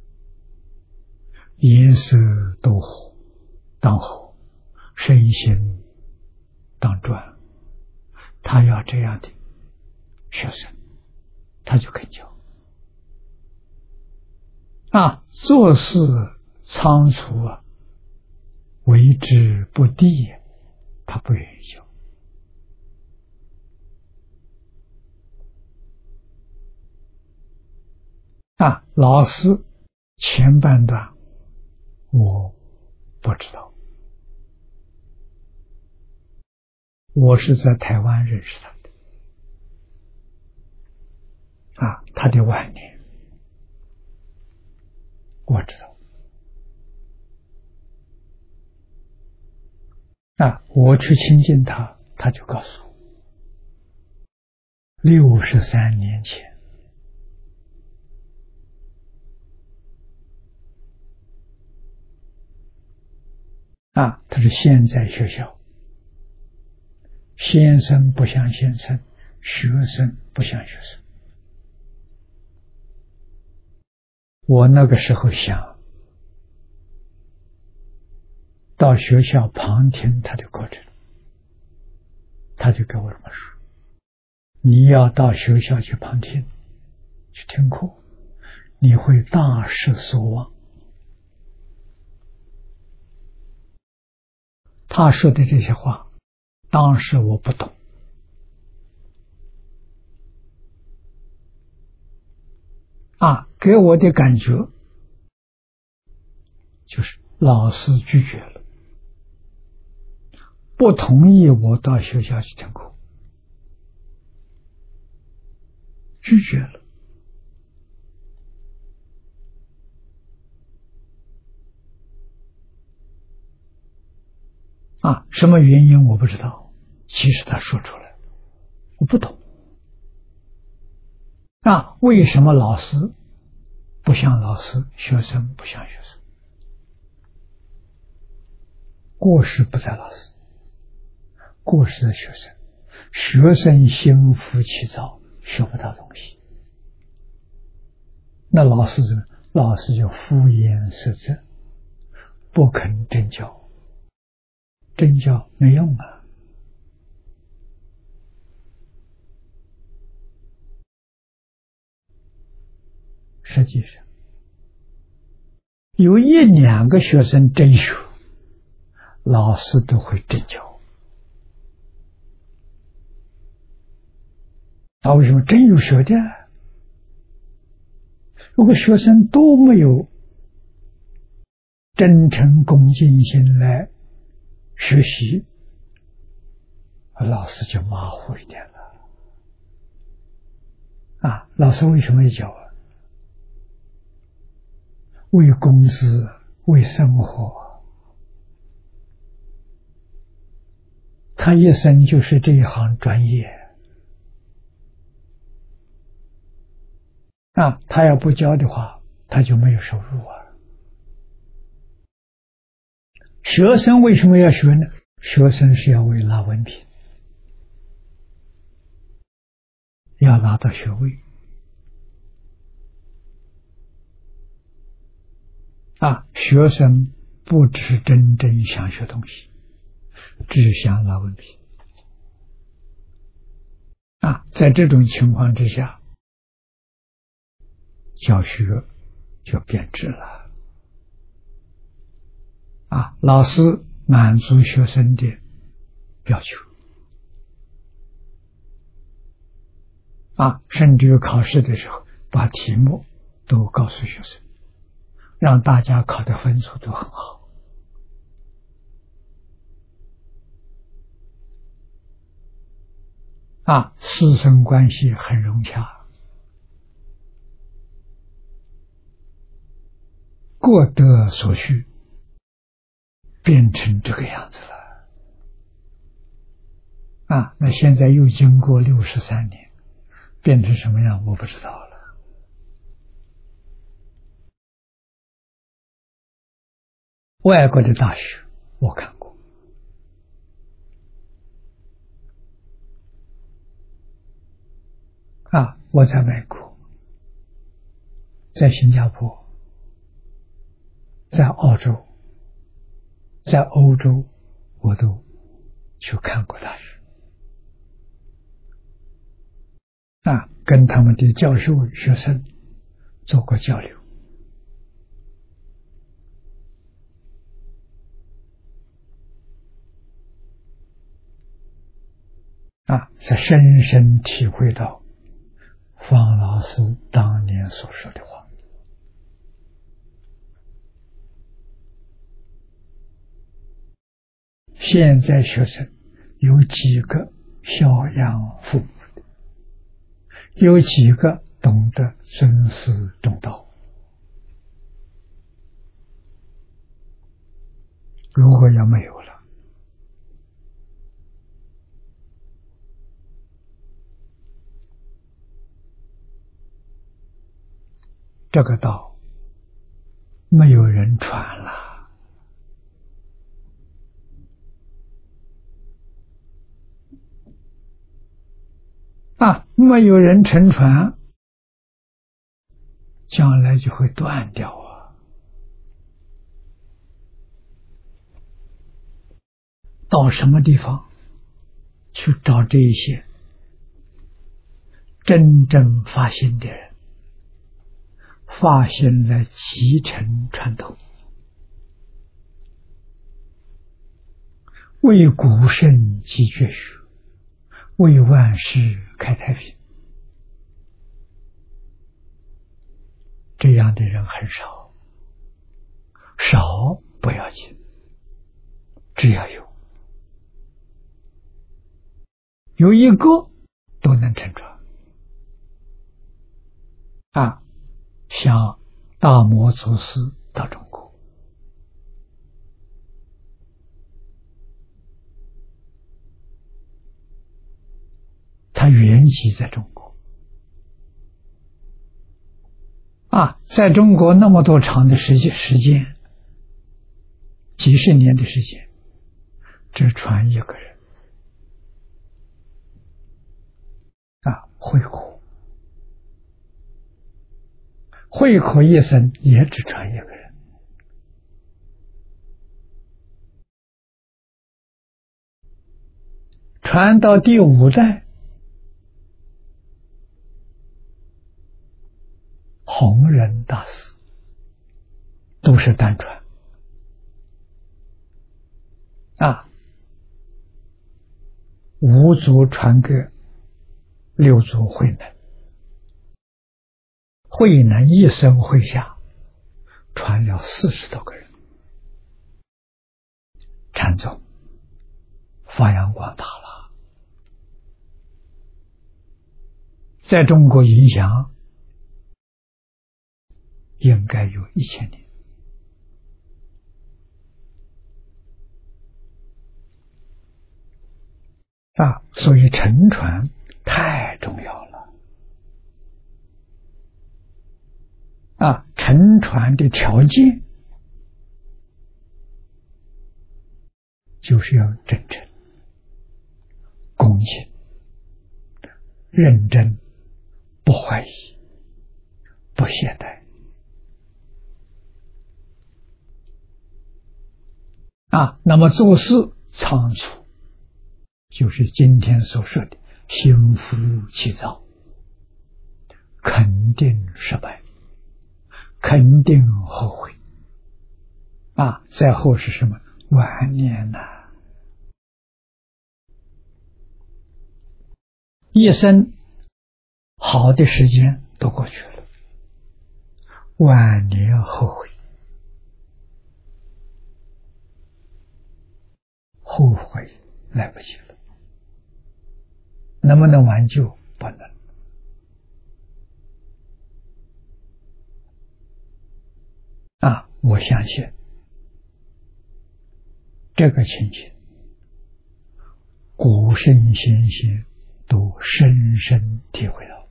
颜色斗火当火，身心当转，他要这样的学生，他就肯教。啊，做事仓促啊，为之不第，他不愿意教。啊，老师前半段我不知道，我是在台湾认识他的。啊，他的晚年我知道。啊，我去亲近他，他就告诉我，六十三年前，啊，他说现在学校，先生不像先生，学生不像学生。我那个时候想到学校旁听他的课程，他就给我这么说，你要到学校去旁听，去听课，你会大失所望。他说的这些话，当时我不懂。啊，给我的感觉就是老师拒绝了，不同意我到学校去听课，拒绝了。啊，什么原因我不知道。 其实他说出来，我不懂。那为什么老师不像老师，学生不像学生？过失不在老师，过失在学生。学生心浮气躁，学不到东西。那老师怎么？老师就敷衍塞责，不肯真教，真教没用啊。实际上，有一两个学生真学，老师都会真教。他为什么真有学的？如果学生都没有真诚恭敬心来学习，老师就马虎一点了。啊，老师为什么要教啊？为工资，为生活。他一生就是这一行专业。啊，他要不教的话，他就没有收入啊。学生为什么要学呢？学生是要为拿文凭，要拿到学位。啊，学生不是真正想学东西，只想拿文凭。啊，在这种情况之下，教学就变质了。啊，老师满足学生的要求，啊，甚至于考试的时候把题目都告诉学生，让大家考的分数都很好。啊，师生关系很融洽，各得所需，变成这个样子了。啊，那现在又经过六十三年，变成什么样我不知道了。外国的大学我看过，啊，我在美国，在新加坡，在澳洲，在欧洲，我都去看过大学。啊，跟他们的教授、学生做过交流。啊，才深深体会到方老师当年所说的话。现在学生有几个孝养父母的，有几个懂得尊师重道？如果要没有了，这个道没有人传了。啊，没有人承传，将来就会断掉啊。到什么地方去找这一些真正发心的人，发心来继承传统，为古圣继绝学，为万世开太平。这样的人很少，少不要紧，只要有有一个都能成传。啊，像大摩祖师到中国， 息在中国啊，在中国那么多长的时间时间，几十年的时间，只传一个人啊，慧可，慧可一生也只传一个人。传到第五代，弘忍大师都是单传啊，五祖传给六祖慧能，慧能一生慧下传了四十多个人，禅宗发扬光大了，在中国影响应该有一千年啊，所以沉传太重要了啊！沉传的条件就是要真诚、恭敬、认真，不怀疑，不懈怠啊。那么做事仓促，就是今天所说的心浮气躁，肯定失败，肯定后悔啊！再后是什么？晚年呐、啊，一生好的时间都过去了，晚年后悔，后悔来不及了。能不能挽救？不能。啊，我相信这个情形，古圣先贤都深深体会到。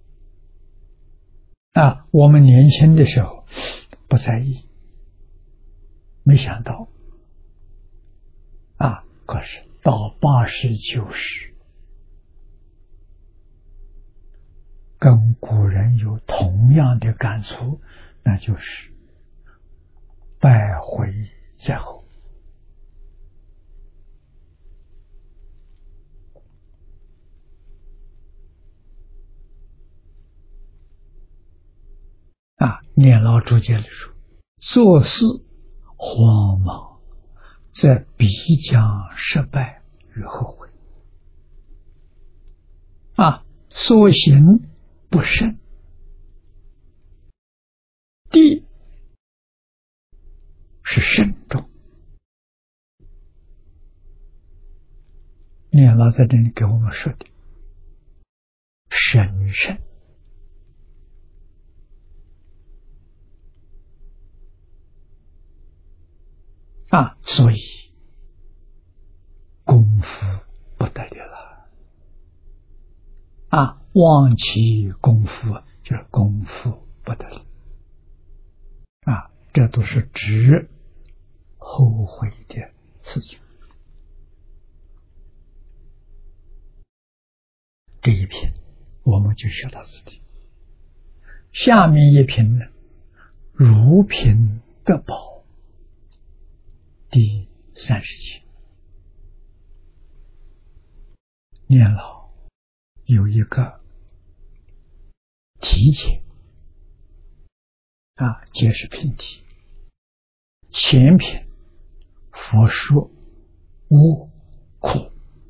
啊，我们年轻的时候不在意，没想到，啊，可是到八十九十，跟古人有同样的感触，那就是百回在后。啊，念老注解里说，做事慌忙，则必将失败与后悔。啊，所行不慎，地是慎重。念老在这里给我们说的审慎。啊，所以功夫不得了了。啊，忘其功夫就是功夫不得了。啊，这都是指后悔的事情。这一篇我们就学到这里。下面一篇呢，如品德宝第三十集，念老有一个题解啊，解释品题。前品佛说无苦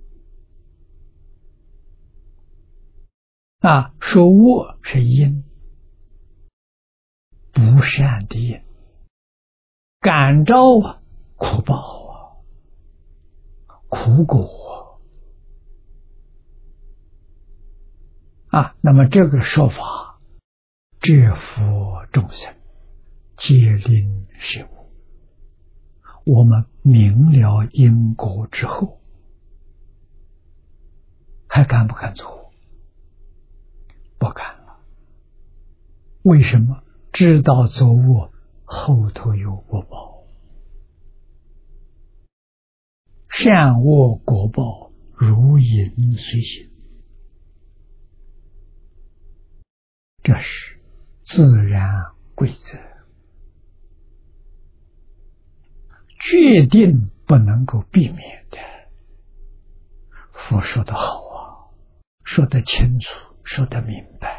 啊，说恶是因，不善的因，感召啊，苦报啊，苦果啊。那么这个说法，折服众生，皆令是无。我们明了因果之后，还敢不敢做？ 为什么？知道作恶后头有果报，善恶果报如影随形，这是自然规则，决定不能够避免的。佛说得好啊，说得清楚，说得明白。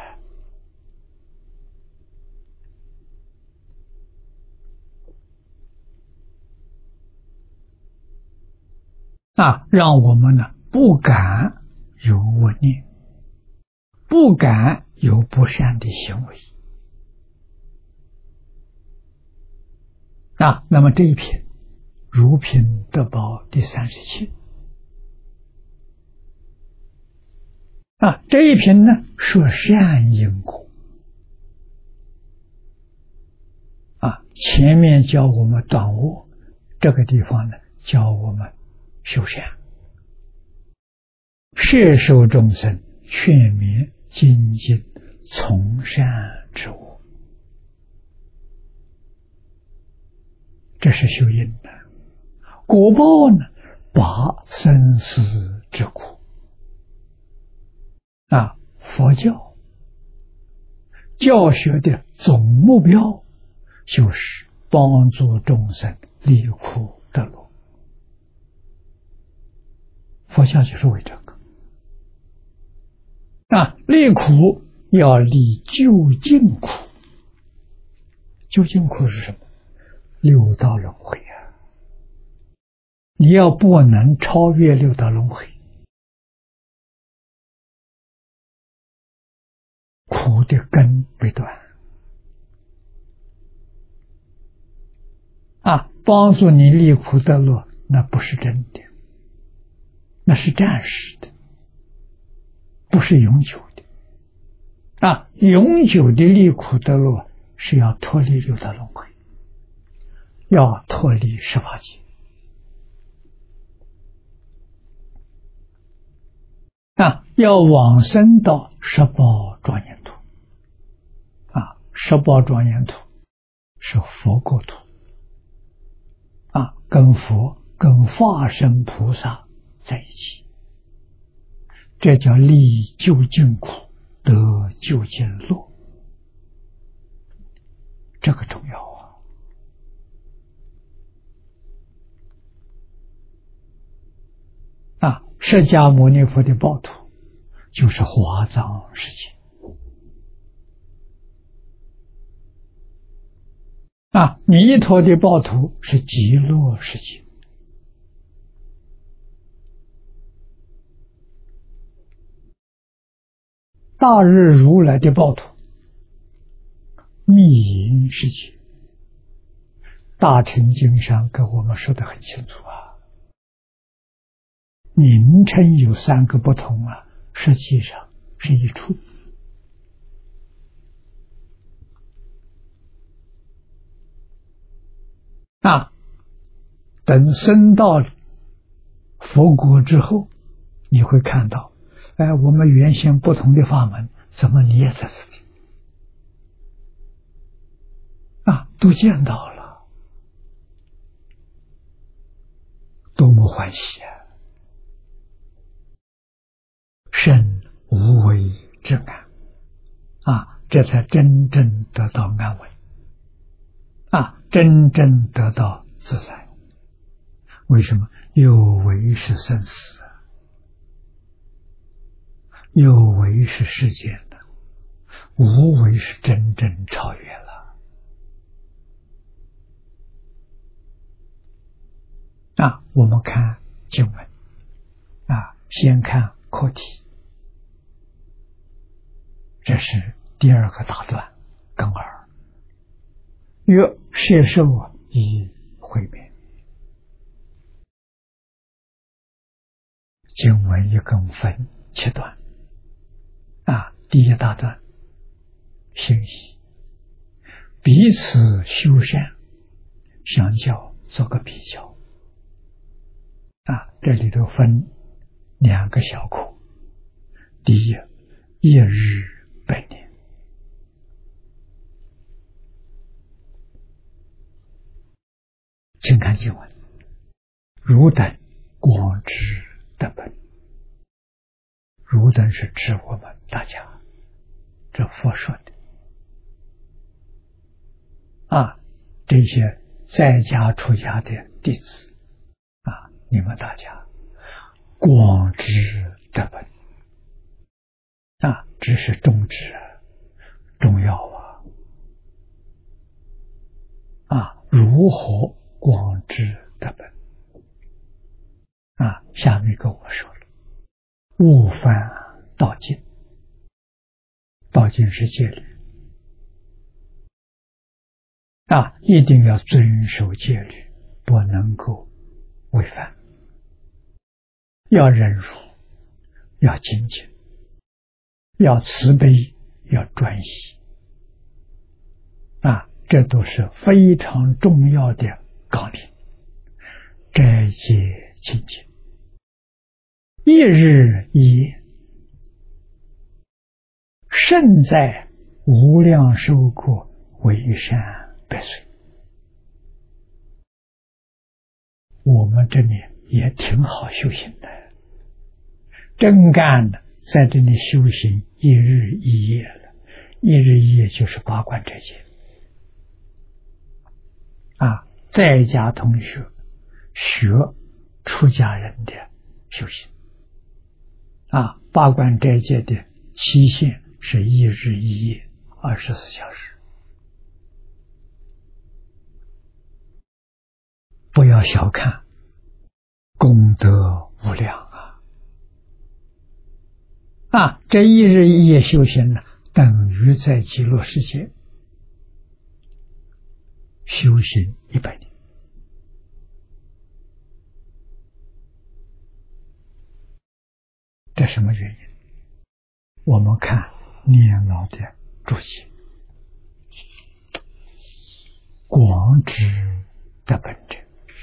啊，让我们呢不敢有恶念，不敢有不善的行为。啊，那么这一品如品德宝第三十七啊，这一品呢说善因果啊，前面教我们断恶，这个地方呢教我们修善，摄受众生，劝勉精进，从善之恶，这是修因的。果报呢，拔生死之苦啊！佛教教学的总目标就是帮助众生离苦得乐。佛教就是为这个啊，离苦要离究竟苦。究竟苦是什么？六道轮回啊！你要不能超越六道轮回，苦的根未断啊！帮助你离苦得乐，那不是真的，那是暂时的，不是永久的啊！永久的离苦得乐是要脱离六道轮回，要脱离十法界啊！要往生到十宝庄严土啊！十宝庄严土是佛国土啊，跟佛跟化身菩萨在一起，这叫离究竟苦，得究竟乐，这个重要啊！啊，释迦牟尼佛的报土就是华藏世界啊，弥陀的报土是极乐世界。大日如来的报土密隐世界，大乘经上跟我们说得很清楚啊，名称有三个不同啊，实际上是一处啊。等升到佛国之后，你会看到，哎，我们原先不同的法门，怎么你也在这里啊？都见到了，多么欢喜啊！生无为之安啊，这才真正得到安稳啊，真正得到自在。为什么？有为是生死，有为是世间的，无为是真正超越了啊！我们看经文啊，先看课题，这是第二个大段根儿，曰摄受以慧灭。经文一共分七段啊，第一大段信息，彼此修善相较做个比较啊，这里头分两个小课。第一，一日百年请看经文：汝等广知得本。汝等是指我们大家，这佛说的啊，这些在家出家的弟子啊，你们大家广知得本啊，只是重知重要啊啊，如何广知得本啊？下面跟我说了，勿犯道经，道经是戒律啊，一定要遵守戒律，不能够违反，要忍辱，要精进，要慈悲，要专一啊，这都是非常重要的纲领。斋戒清净，一日一夜，胜在无量寿过为善百岁。我们这里也挺好修行的，真干的在这里修行一日一夜了，一日一夜就是八关斋戒啊，在家同学学出家人的修行啊，八关斋戒的期限是一日一夜，二十四小时，不要小看，功德无量啊！啊，这一日一夜修行呢，等于在极乐世界修行一百年。这什么原因？我们看年老的注解，广知得本者，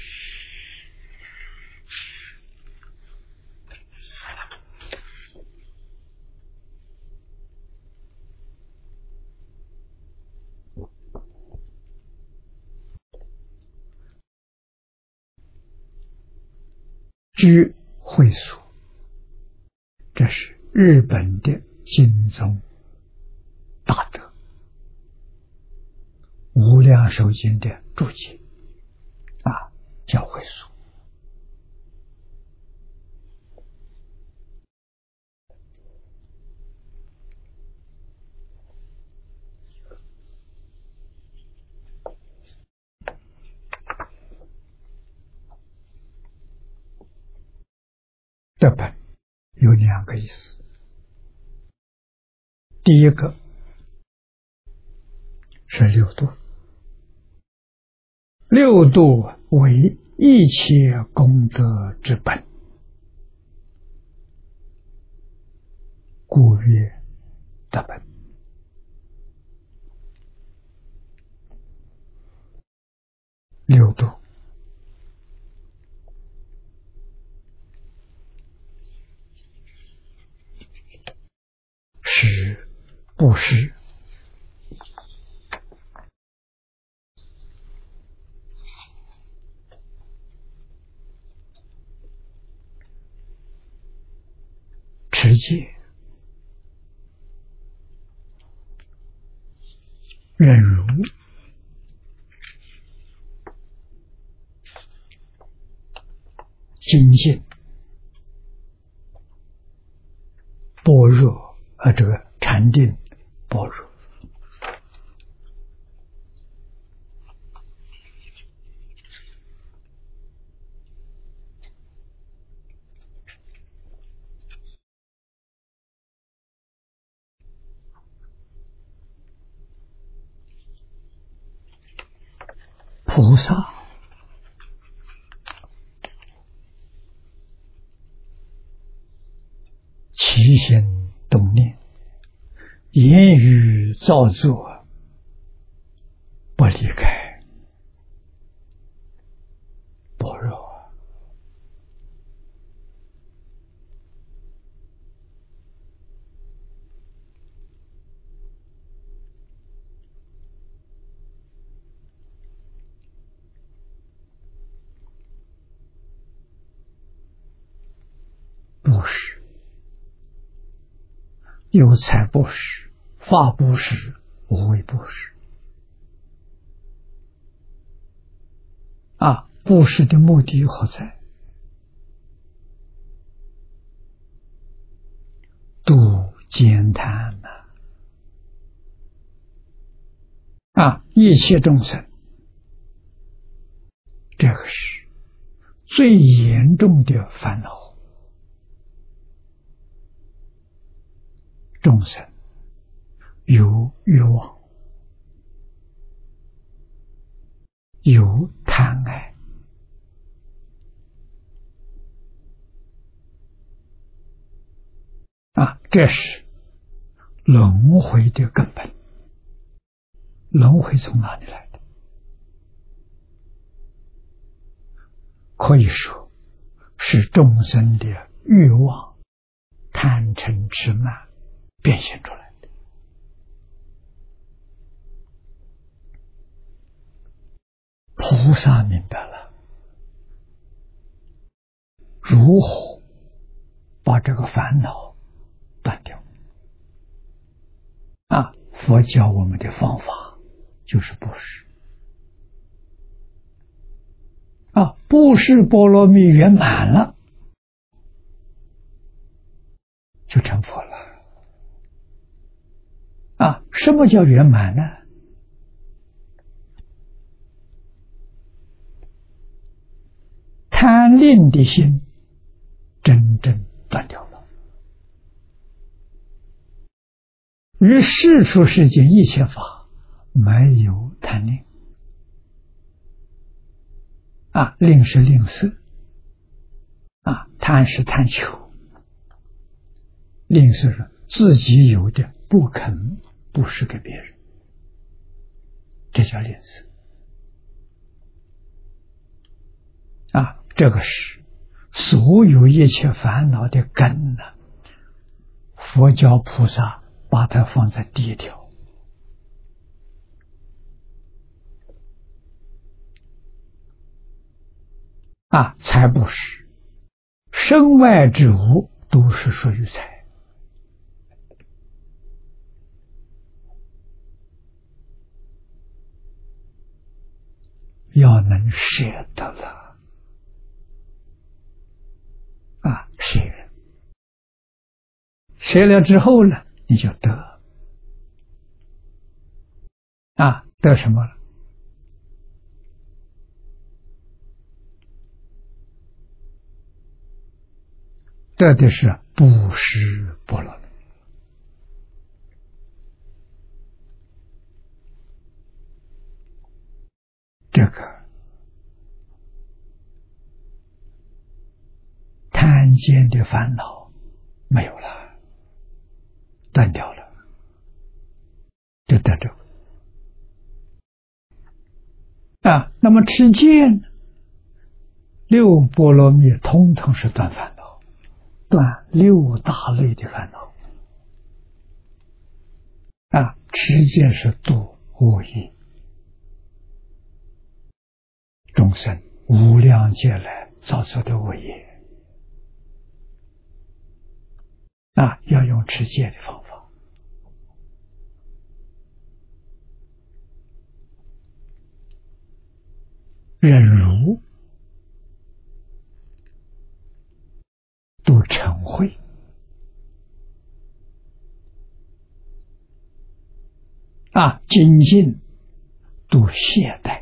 知会所，这是日本的经宗大德无量寿经的注解啊，叫会所。得本有两个意思，第一个是六度，六度为一切功德之本，故曰得本。六度是布施、持戒、忍辱、精进、般若啊，这个禅定、般若，菩萨起心动念，言语造作，不离开般若。 有财布施、法布施、无为布施。啊，布施的目的何在？度简贪呐！啊，一切众生，这个是最严重的烦恼。众生有欲望，有贪爱，啊，这是轮回的根本。轮回从哪里来的？可以说是众生的欲望、贪嗔痴慢变现出来的。菩萨明白了，如何把这个烦恼断掉？啊，佛教我们的方法就是布施。啊，布施波罗蜜圆满了，就成佛了。啊，什么叫圆满呢？贪吝的心真正断掉了，于世出世间一切法没有贪吝。啊，吝是吝啬，啊，贪是贪求，吝啬是自己有的不肯布施给别人，这叫吝啬。啊，这个是所有一切烦恼的根呢。佛教菩萨把它放在第一条。啊，财布施，身外之物都是属于财。要能舍得了，啊，舍，舍了之后呢，你就得，啊，得什么了？得的是布施波罗蜜。这个贪见的烦恼没有了，断掉了，就得这个。啊，那么持戒呢？六波罗蜜通通是断烦恼，断六大类的烦恼。啊，持戒是度恶业，众生无量劫来造作的恶业。啊，要用持戒的方法。忍辱度嗔恚，啊，精进度懈怠，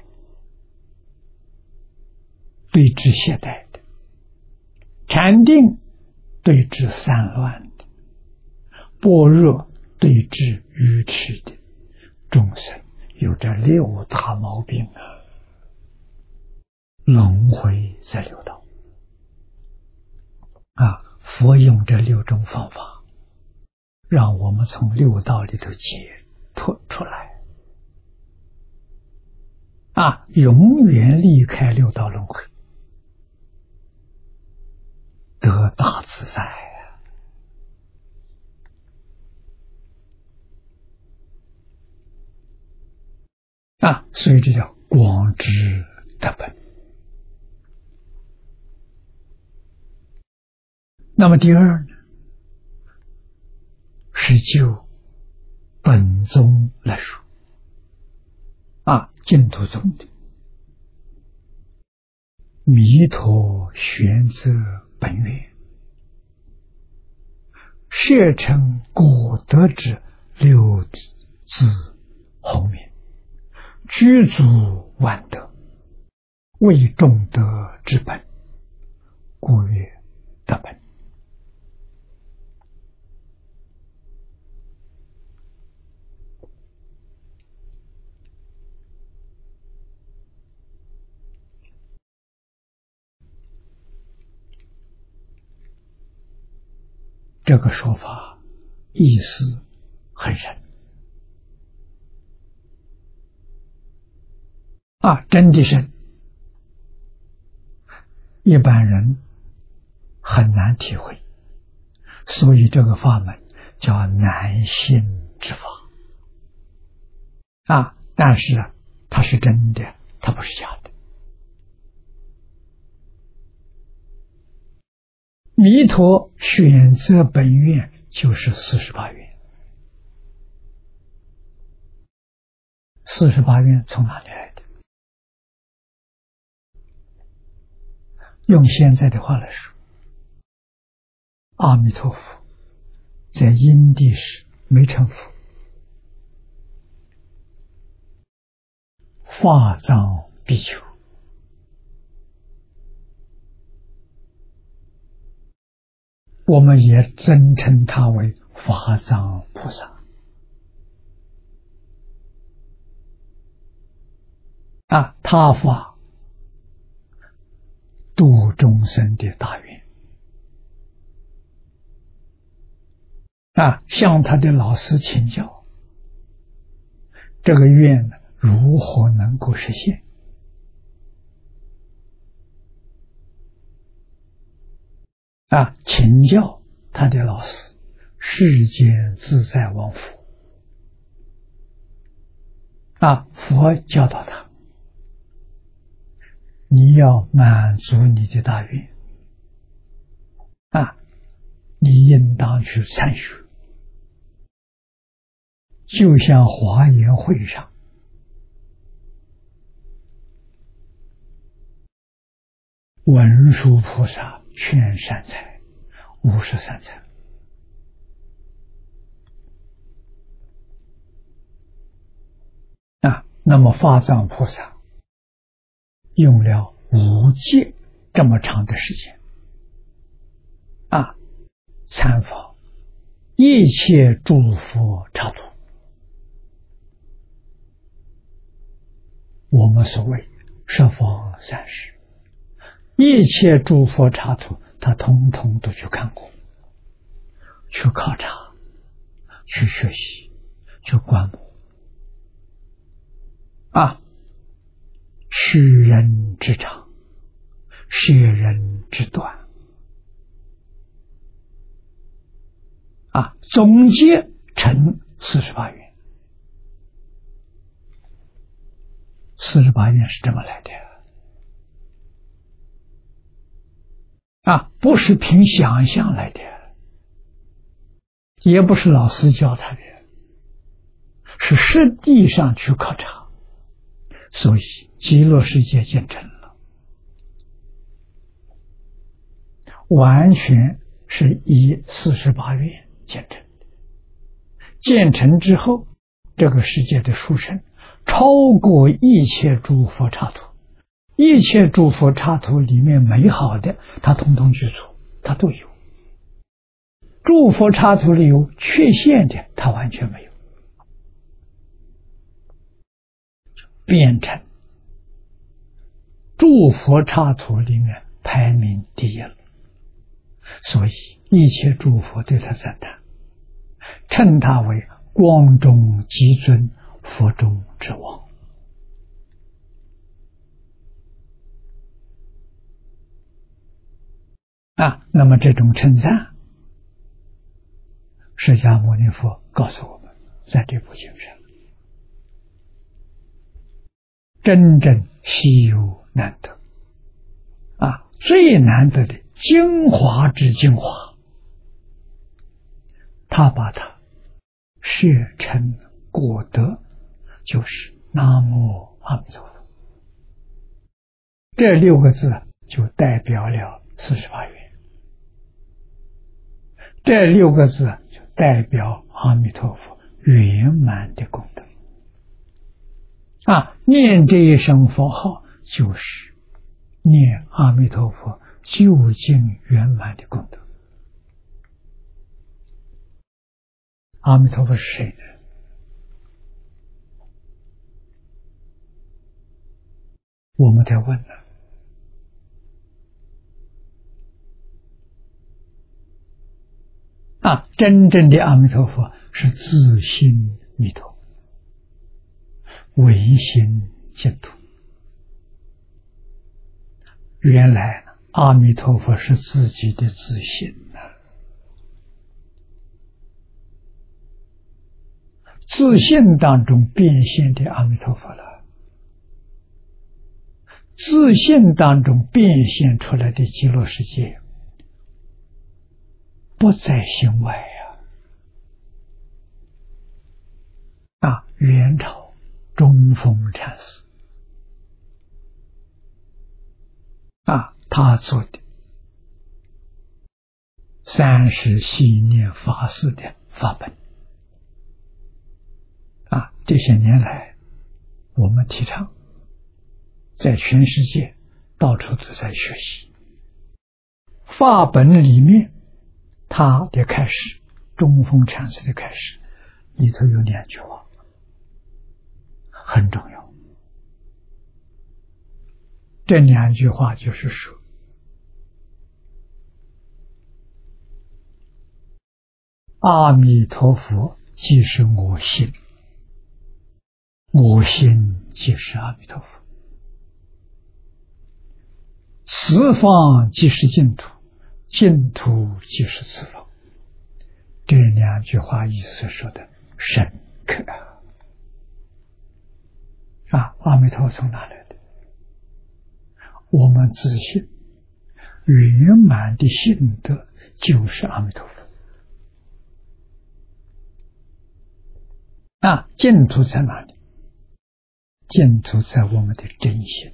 对治懈怠的；禅定对治散乱的；般若对治愚痴的。众生有这六大毛病啊，轮回在六道。啊，佛用这六种方法，让我们从六道里头解脱出来，啊，永远离开六道轮回，得大自在呀！啊，所以这叫广知得本。那么第二呢， 是就本宗来说啊，净土宗的弥陀玄则本愿，摄成果德之六字后面，具足万德，为众德之本，故曰德本。这个说法意思很深啊，真的深，一般人很难体会，所以这个法门叫难信之法啊。但是啊，它是真的，它不是假的。弥陀选择本愿就是四十八愿。四十八愿从哪里来的？用现在的话来说，阿弥陀佛在因地时没成佛，法藏比丘，我们也尊称他为法藏菩萨啊，他发度众生的大愿啊，向他的老师请教，这个愿如何能够实现？啊，请教他的老师，世间自在王佛啊，佛教导他，你要满足你的大愿啊，你应当去参学，就像华严会上文殊菩萨劝善财五十三参啊，那么法藏菩萨用了五戒这么长的时间啊，参访一切诸佛刹土，我们所谓十方三世，一切诸佛刹土他统统都去看过，去考察，去学习，去观摩啊，取人之长，舍人之短啊，总结成四十八愿。四十八愿是这么来的啊，不是凭想象来的，也不是老师教他的，是实地上去考察，所以极乐世界建成了，完全是以四十八愿建成的。建成之后，这个世界的殊胜超过一切诸佛刹土，一切诸佛刹土里面美好的，他统统具足，他都有。诸佛刹土里有缺陷的，他完全没有，变成诸佛刹土里面排名第一了。所以一切诸佛对他赞叹，称他为光中极尊，佛中之王啊。那么这种称赞，释迦牟尼佛告诉我们，在这部经上真正稀有难得啊，最难得的精华之精华，他把它摄成果德，就是南无阿弥陀佛。这六个字就代表了四十八愿，这六个字就代表阿弥陀佛圆满的功德啊！念这一声佛号，就是念阿弥陀佛究竟圆满的功德。阿弥陀佛是谁呢？我们在问呢。啊，真正的阿弥陀佛是自性弥陀，唯心净土。原来阿弥陀佛是自己的自性呐、啊，自性当中变现的阿弥陀佛了，自性当中变现出来的极乐世界，不在心外呀！啊，元朝中峰禅师啊，他做的三十系念法师的法本啊，这些年来我们提倡，在全世界到处都在学习法本里面。他的开始，中峰禅师的开始里头有两句话很重要，这两句话就是说，阿弥陀佛即是我心，我心即是阿弥陀佛，此方即是净土，净土即是此方。这两句话意思说的深刻啊！阿弥陀佛从哪来的？我们自信圆满的性德就是阿弥陀佛啊！净土在哪里？净土在我们的真心，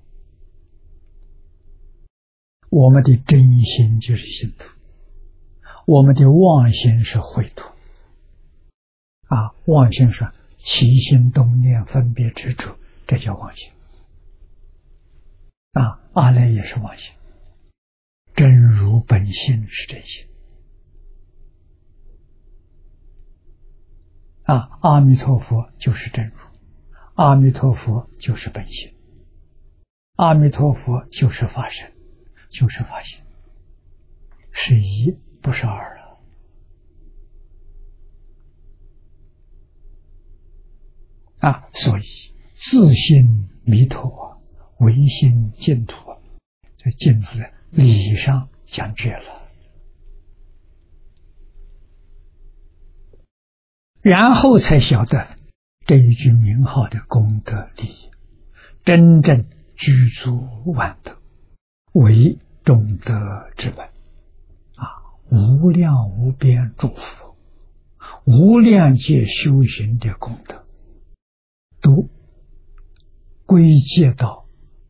我们的真心就是净土，我们的妄心是秽土啊！妄心是起心动念分别执着，这叫妄心啊！阿赖也是妄心，真如本性是真心啊！阿弥陀佛就是真如，阿弥陀佛就是本性，阿弥陀佛就是法身，就是法性，是一不是二了啊！所以自性弥陀，唯心净土，这净土的理上讲绝了，然后才晓得这一句名号的功德利益，真正具足万德，为众德之本啊！无量无边诸佛，无量界修行的功德，都归结到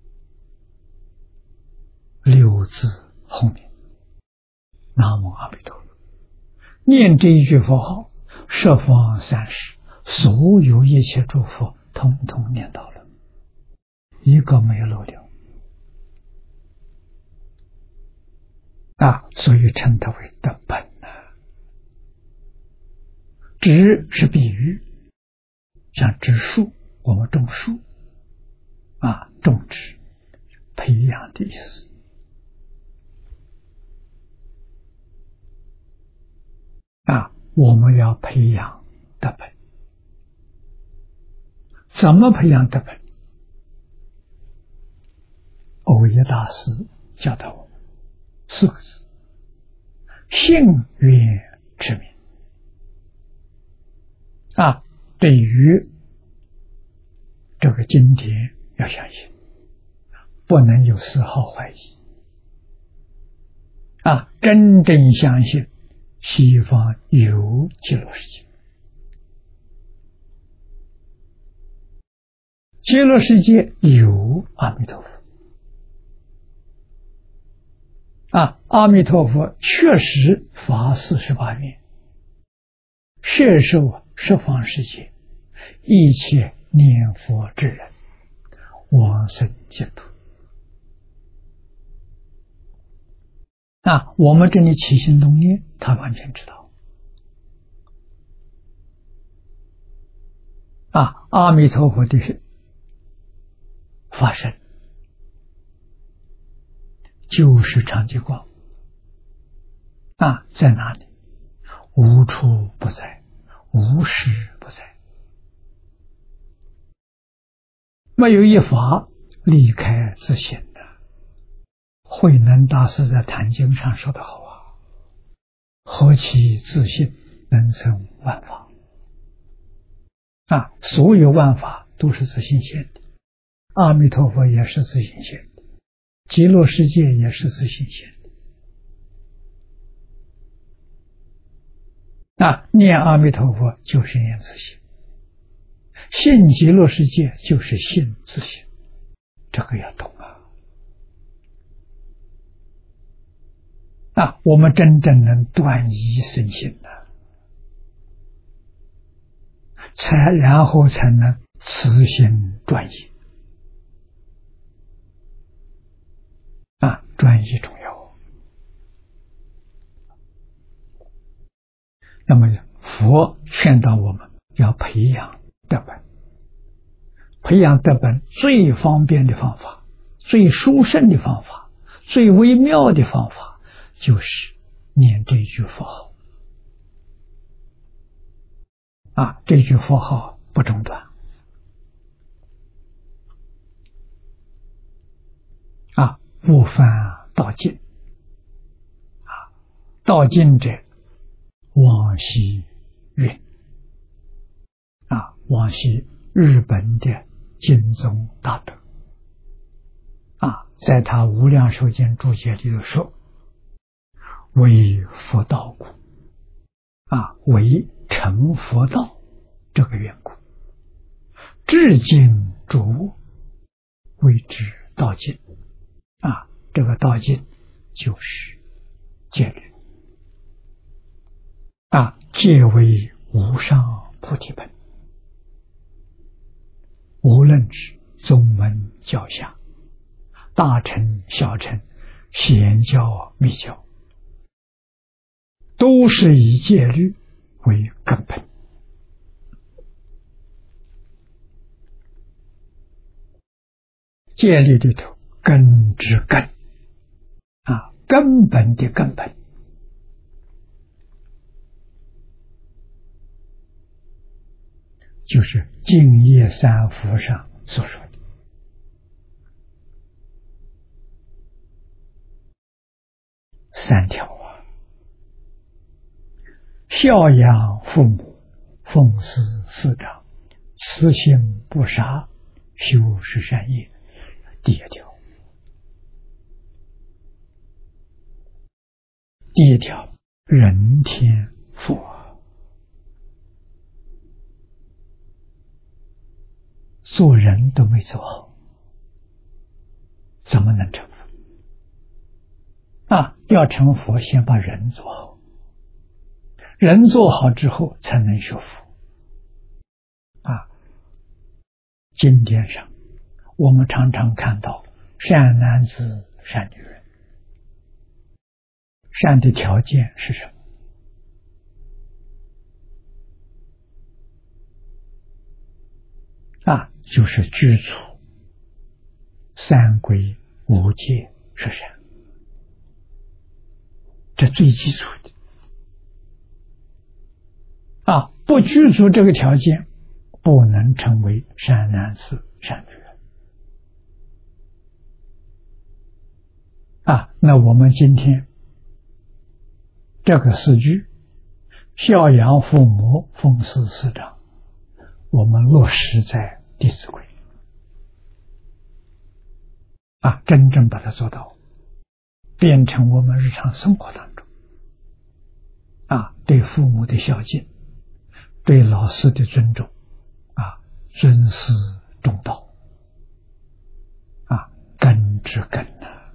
六字后面，南无阿弥陀佛。念这一句佛号，十方三世所有一切诸佛统统念到了，一个没有漏掉啊！所以称它为德本啊。植是比喻，像植树，我们种树啊，种植培养的意思啊。我们要培养德本，怎么培养德本？藕益大师教导我们四个字：信愿持名啊。对于这个经典要相信，不能有丝毫怀疑啊！真正相信西方有极乐世界极乐世界有阿弥陀佛啊，阿弥陀佛确实发四十八愿，摄受十方世界一切念佛之人往生净土。啊，我们这里起心动念，他完全知道。啊，阿弥陀佛的法身就是常寂光啊，在哪里？无处不在，无时不在，没有一法离开自性的。慧能大师在《坛经》上说得好啊，何其自性能生万法啊！所有万法都是自性现的，阿弥陀佛也是自性现的，极乐世界也是自性现的啊！念阿弥陀佛就是念自性，信极乐世界就是信自性，这个要懂啊！啊，我们真正能断疑生信的，才然后才能慈心转移啊，转移重要。那么佛劝导我们要培养德本，培养德本最方便的方法，最殊胜的方法，最微妙的方法，就是念这句佛号啊，这句佛号不中断啊，不犯道尽啊，道尽者往昔云啊，往昔日本的经宗大德啊，在他无量寿经注解里头说，为佛道故啊，为成佛道这个缘故，至今主谓之道尽啊，这个道尽就是戒律啊，戒为无上菩提本，无论是宗门教下，大乘小乘，显教密教，都是以戒律为根本。戒律里头根之根啊，根本的根本，就是净业三福上所说的三条啊：孝养父母，奉事师长，慈心不杀，修十善业。第一条，第一条，人天佛，做人都没做好，怎么能成佛啊？要成佛，先把人做好，人做好之后才能学佛啊。经典上我们常常看到善男子善女人，善的条件是什么啊？就是具足三归五戒十善，这最基础的啊！不具足这个条件，不能成为善男子善女人啊。那我们今天这个四句，孝养父母，奉事师长，我们落实在《弟子规》啊，真正把它做到，变成我们日常生活当中啊，对父母的孝敬，对老师的尊重啊，尊师重道是根呢、啊。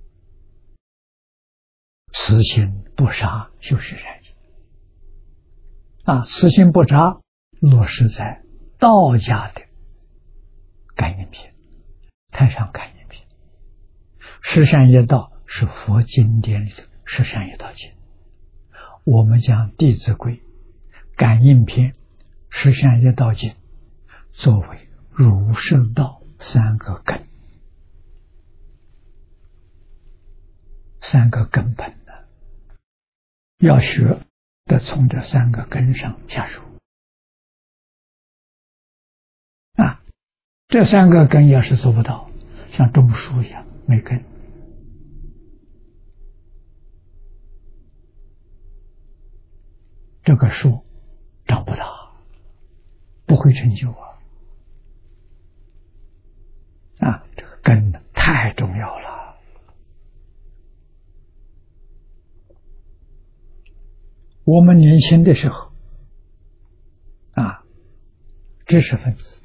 慈心不杀就是善业啊！慈心不杀落实在道家的感应篇、太上感应篇。十善业道是佛经典里的十善业道经。我们将《弟子规》感应篇、十善业道经作为儒释道三个根，三个根本的，要学得从这三个根上下手啊！这三个根要是做不到，像种树一样没根，这个树长不大，不会成就啊！啊，这个根太重要了。我们年轻的时候啊，知识分子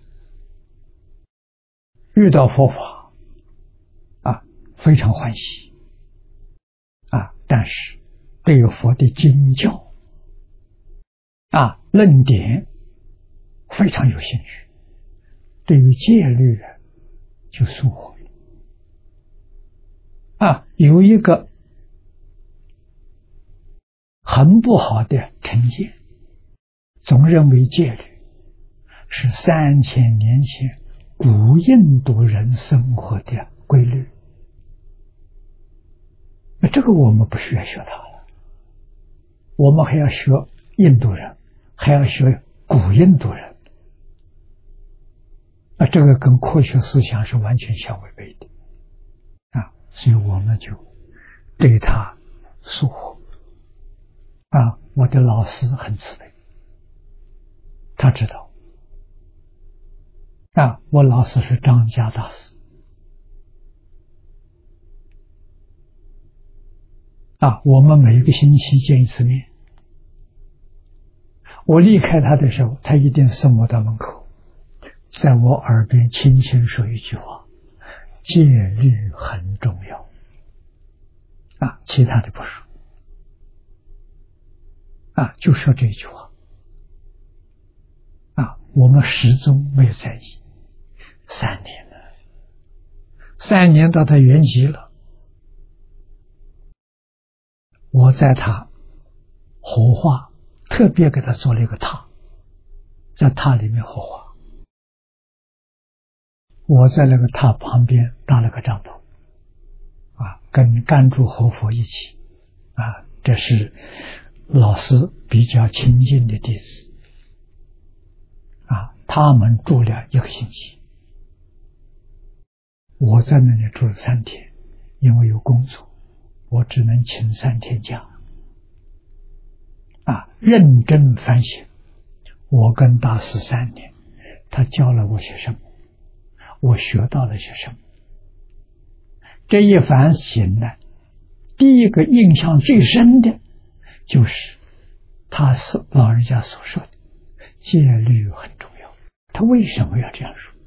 遇到佛法啊，非常欢喜啊，但是对于佛的经教啊论点非常有兴趣，对于戒律就疏忽啊，有一个很不好的成见，总认为戒律是三千年前古印度人生活的规律。那这个我们不需要学它了，我们还要学印度人，还要学古印度人。那这个跟科学思想是完全相违背的啊！所以我们就对他疏忽啊！我的老师很慈悲，他知道啊，我老师是张家大师啊，我们每一个星期见一次面。我离开他的时候，他一定送我到门口，在我耳边轻轻说一句话：戒律很重要啊，其他的不说啊，就说这句话啊，我们始终没有在意。三年了，三年到他圆寂了，我在他火化，特别给他做了一个塔，在塔里面火化。我在那个塔旁边搭了个帐篷啊，跟甘珠活佛一起啊，这是老师比较亲近的弟子啊，他们住了一个星期，我在那里住了三天，因为有工作，我只能请三天假啊，认真反省我跟大师三年，他教了我些什么，我学到了些什么。这一反省呢，第一个印象最深的就是他是老人家所说的戒律很重要。他为什么要这样说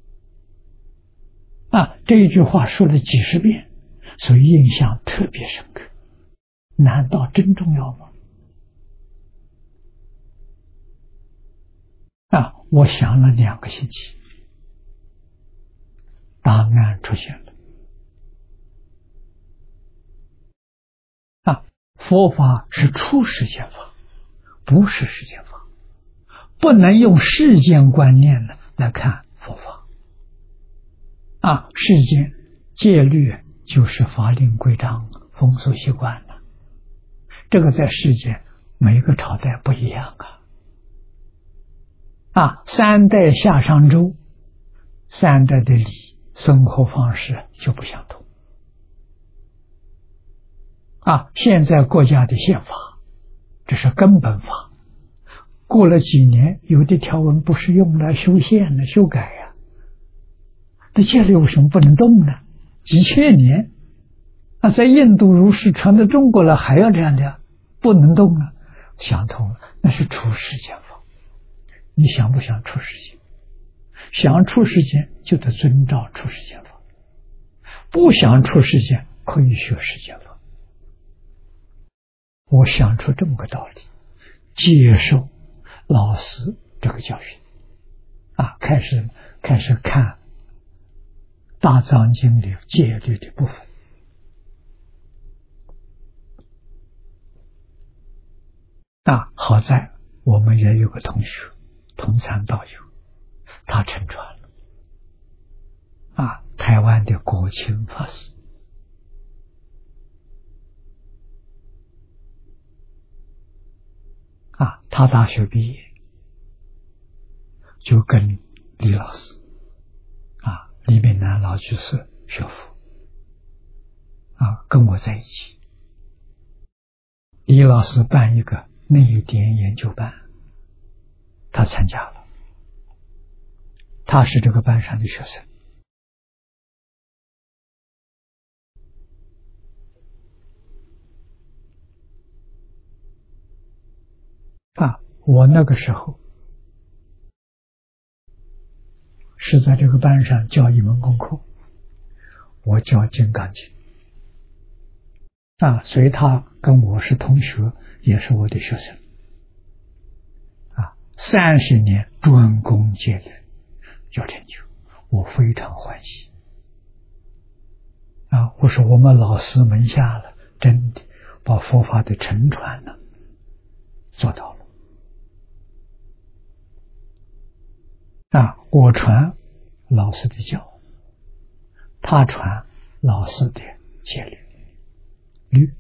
啊？这一句话说了几十遍，所以印象特别深刻。难道真重要吗？啊，我想了两个星期，答案出现了。啊，佛法是出世间法，不是世间法，不能用世间观念呢来看佛法。啊，世间戒律就是法令规章、风俗习惯了，这个在世间每个朝代不一样啊。啊，三代下商周，三代的礼生活方式就不相同。啊，现在国家的宪法，这是根本法，过了几年，有的条文不是用来修宪的修改呀、啊，这戒律为什么不能动呢？几千年，啊，在印度儒释传到中国了，还要这样的，不能动了，想通了，那是出世间法。你想不想出世间？想出世间就得遵照出世间法， 不想出世间，可以学世间法。我想出这么个道理，接受老师这个教训啊，开始开始看大藏经里戒律的部分啊。好在我们也有个同学同参道友，他乘传了啊，台湾的国清法师啊，他大学毕业就跟李老师啊，李炳南老居士学佛啊，跟我在一起。李老师办一个内典研究班，他参加了，他是这个班上的学生啊。我那个时候是在这个班上教一门功课，我教《金刚经》啊，所以他跟我是同学，也是我的学生啊。三十年专攻戒律有成就，我非常欢喜啊！我说我们老师门下了，真的把佛法的承传呢做到了啊！我传老师的教，他传老师的戒律律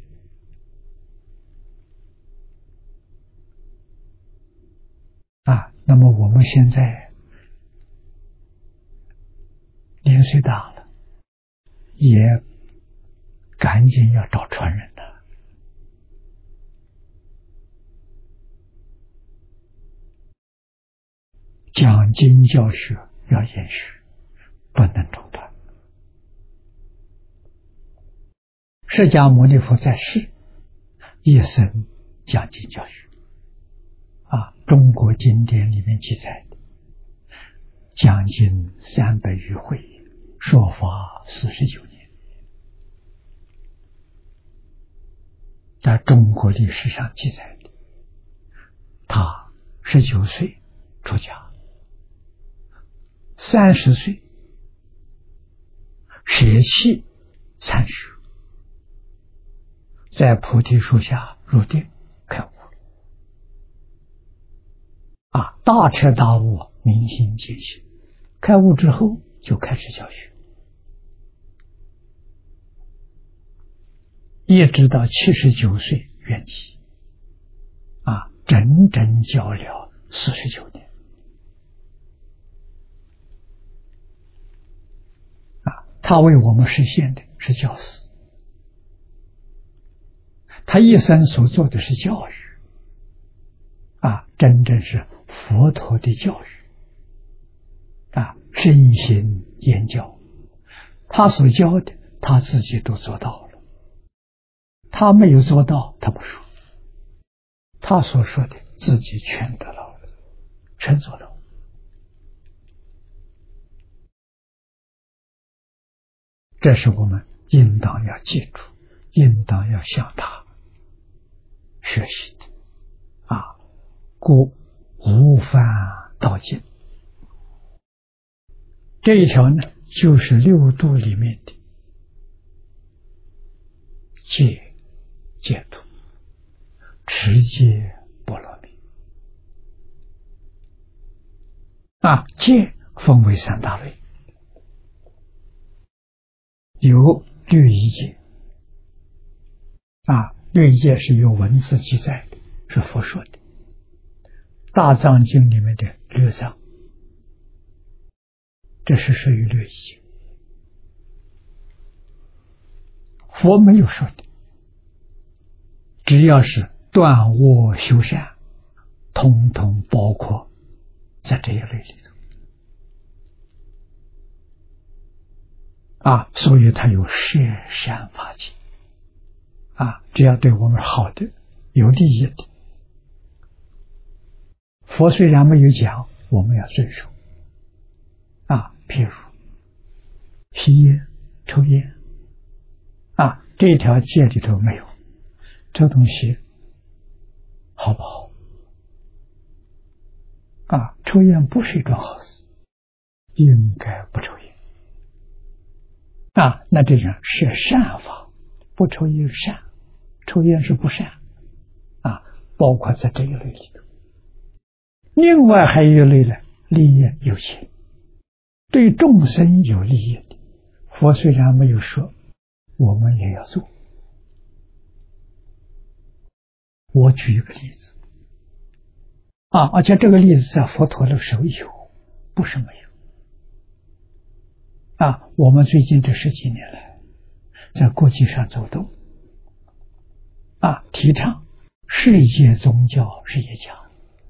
啊。那么我们现在年岁大了，也赶紧要找传人了。讲经教学要延续，不能中断。释迦牟尼佛在世一生讲经教学啊，中国经典里面记载的讲经三百余会，说法四十九年，在中国历史上记载的，他十九岁出家，三十岁舍弃参学，在菩提树下入定开悟啊，大彻大悟，明心见性。开悟之后就开始教学，一直到七十九岁圆寂啊，整整教了四十九年啊。他为我们实现的是教师，他一生所做的是教育啊，真正是佛陀的教育啊，身心言教，他所教的他自己都做到了，他没有做到他不说，他所说的自己全得到了，全做到。这是我们应当要记住，应当要向他学习的啊，故无犯道尽。这一条呢，就是六度里面的戒戒度，持戒波罗蜜啊。戒分为三大类，有律仪戒啊，律仪戒是有文字记载的，是佛说的，大藏经里面的律藏，这是属于律仪戒，佛没有说的，只要是断恶修善，统统包括在这一类里头啊，所以它有摄善法界啊，只要对我们好的有利益的，佛虽然没有讲，我们要遵守啊。譬如吸烟、抽烟这条戒里头没有，这东西好不好？啊，抽烟不是一桩好事，应该不抽烟。啊，那这样是善法，不抽烟是善，抽烟是不善。啊，包括在这一类里头。另外还有一类呢，利益有限，对众生有利益的，佛虽然没有说，我们也要做。我举一个例子啊，而且这个例子在佛陀的时候有，不是没有。啊，我们最近这十几年来，在国际上走动，啊，提倡世界宗教是一家，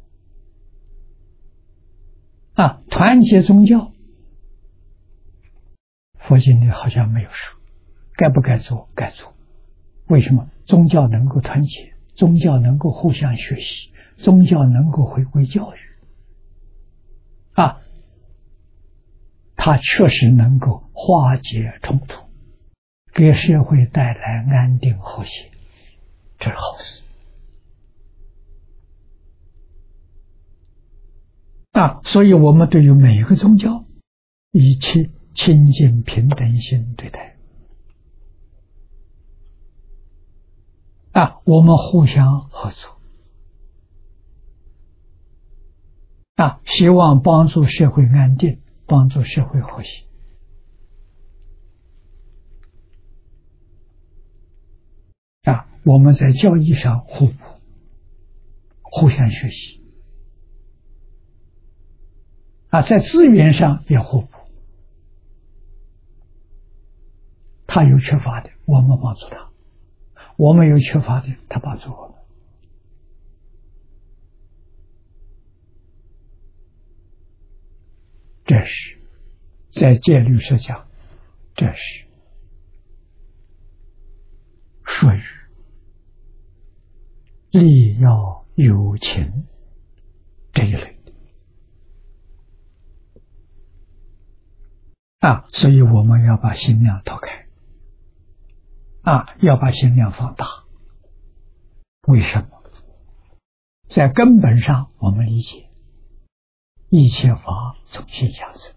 啊，团结宗教，佛经里好像没有说，该不该做？该做。为什么？宗教能够团结，宗教能够互相学习，宗教能够回归教育，啊。它确实能够化解冲突，给社会带来安定和谐，这是好事啊！所以我们对于每一个宗教，以其亲近平等心对待啊，我们互相合作啊，希望帮助社会安定，帮助社会和谐啊！我们在教义上互补，互相学习啊，在资源上也互补。他有缺乏的，我们帮助他；我们有缺乏的，他帮助我们。这是在戒律上讲，这是属于利要有情这一类的啊，所以我们要把心量拓开啊，要把心量放大。为什么？在根本上，我们理解一切法从心下生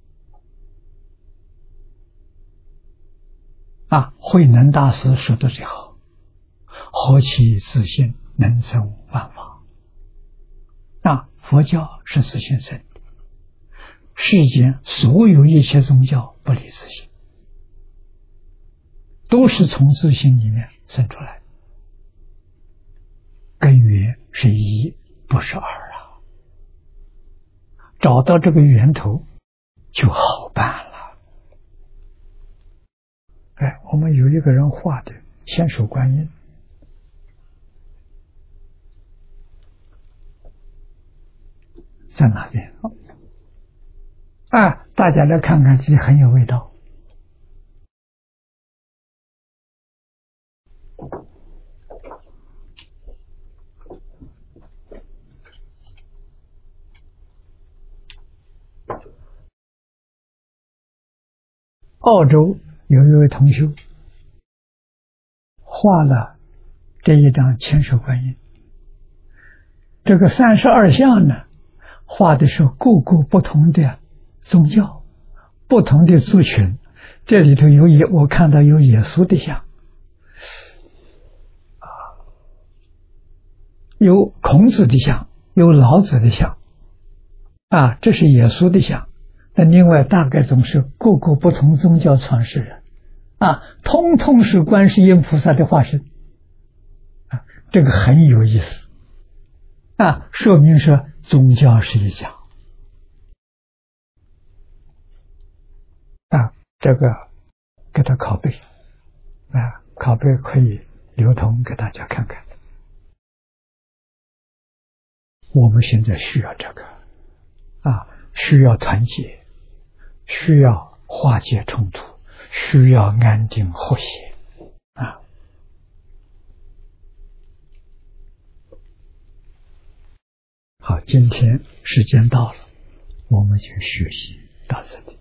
啊。慧能大师说的最好，何其自信能生万法啊！佛教是自信生的，世间所有一切宗教不离自信，都是从自信里面生出来的，根源是一，不是二啊。找到这个源头就好办了。哎，我们有一个人画的千手观音，在哪边啊？大家来看看，其实很有味道。澳洲有一位同修画了这一张千手观音，这个三十二相呢，画的是各个不同的宗教，不同的族群，这里头有耶，我看到有耶稣的像啊，有孔子的像，有老子的像啊，这是耶稣的像。那另外大概总是各个不同宗教创始人啊，通通是观世音菩萨的化身啊，这个很有意思啊，说明说宗教是一家啊，这个给他拷贝啊，拷贝可以流通给大家看看。我们现在需要这个啊，需要团结，需要化解冲突，需要安定和谐啊。好，今天时间到了，我们就学习到这里。